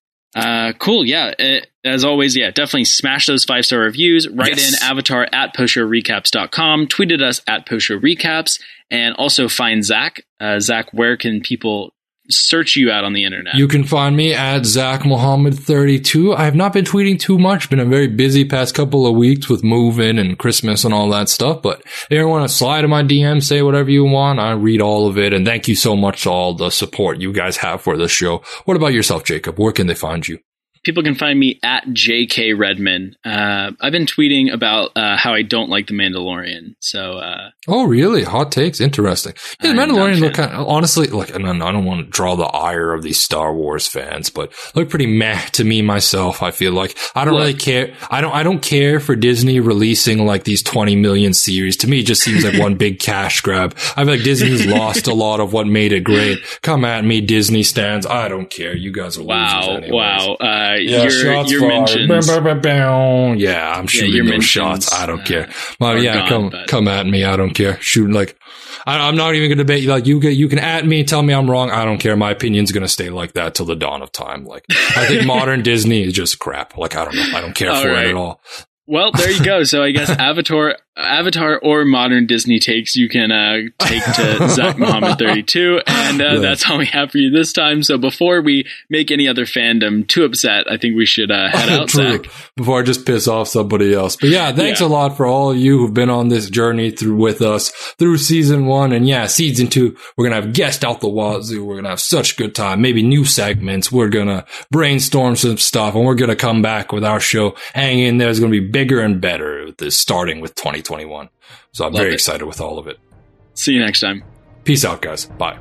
Uh, cool. Yeah. It, as always, yeah, definitely smash those five star reviews. Write yes. in Avatar at postshowrecaps dot com. Tweet at us at postshowrecaps. And also find Zach. Uh, Zach, where can people search you out on the internet? You can find me at Zach Muhammad thirty-two. I have not been tweeting too much. Been a very busy past couple of weeks with moving and Christmas and all that stuff. But if you want to slide in my D M, say whatever you want. I read all of it. And thank you so much for all the support you guys have for the show. What about yourself, Jacob? Where can they find you? People can find me at J K Redman. Uh, I've been tweeting about uh, how I don't like The Mandalorian. So, uh, oh, really? Hot takes? Interesting. Yeah, The Mandalorian look kind of, honestly, like, and I don't want to draw the ire of these Star Wars fans, but look pretty meh to me myself. I feel like I don't look, really care. I don't, I don't care for Disney releasing like these twenty million series. To me, it just seems like one big cash grab. I feel like Disney's lost a lot of what made it great. Come at me, Disney stands. I don't care. You guys are wow, losers anyways. Wow. Uh, Yeah, your, shots your fired. mentions. Bow, bow, bow, bow. Yeah, I'm shooting yeah, those shots. I don't uh, care. Well, yeah, gone, come but. come at me. I don't care. Shoot, like I, I'm not even going to debate you. Like you, can, you can at me, tell me I'm wrong. I don't care. My opinion's going to stay like that till the dawn of time. Like I think modern Disney is just crap. Like I don't know. I don't care all for right. it at all. Well, there you go. So I guess Avatar, Avatar or modern Disney takes you can uh, take to Zach Muhammad thirty-two, and uh, Yeah. that's all we have for you this time. So before we make any other fandom too upset, I think we should uh, head out, True. Zach. Before I just piss off somebody else. But yeah, thanks Yeah. a lot for all of you who've been on this journey through with us through season one. And yeah, season two, we're going to have guests out the wazoo. We're going to have such a good time. Maybe new segments. We're going to brainstorm some stuff and we're going to come back with our show. Hang in there. It's going to be bigger and better with this starting with twenty twenty-one. So I'm Love very it. excited with all of it. See you next time. Peace out, guys. Bye.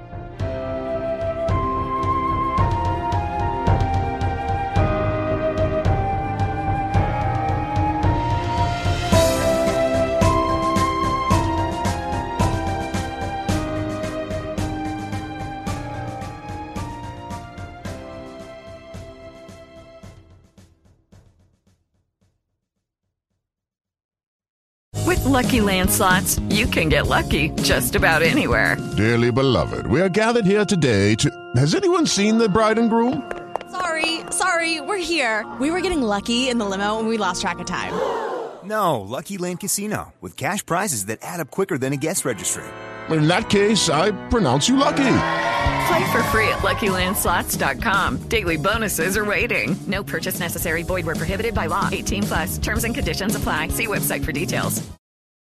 With Lucky Land Slots, you can get lucky just about anywhere. Dearly beloved, we are gathered here today to... Has anyone seen the bride and groom? Sorry, sorry, we're here. We were getting lucky in the limo and we lost track of time. No, Lucky Land Casino, with cash prizes that add up quicker than a guest registry. In that case, I pronounce you lucky. Play for free at Lucky Land Slots dot com. Daily bonuses are waiting. No purchase necessary. Void where prohibited by law. eighteen plus. Terms and conditions apply. See website for details.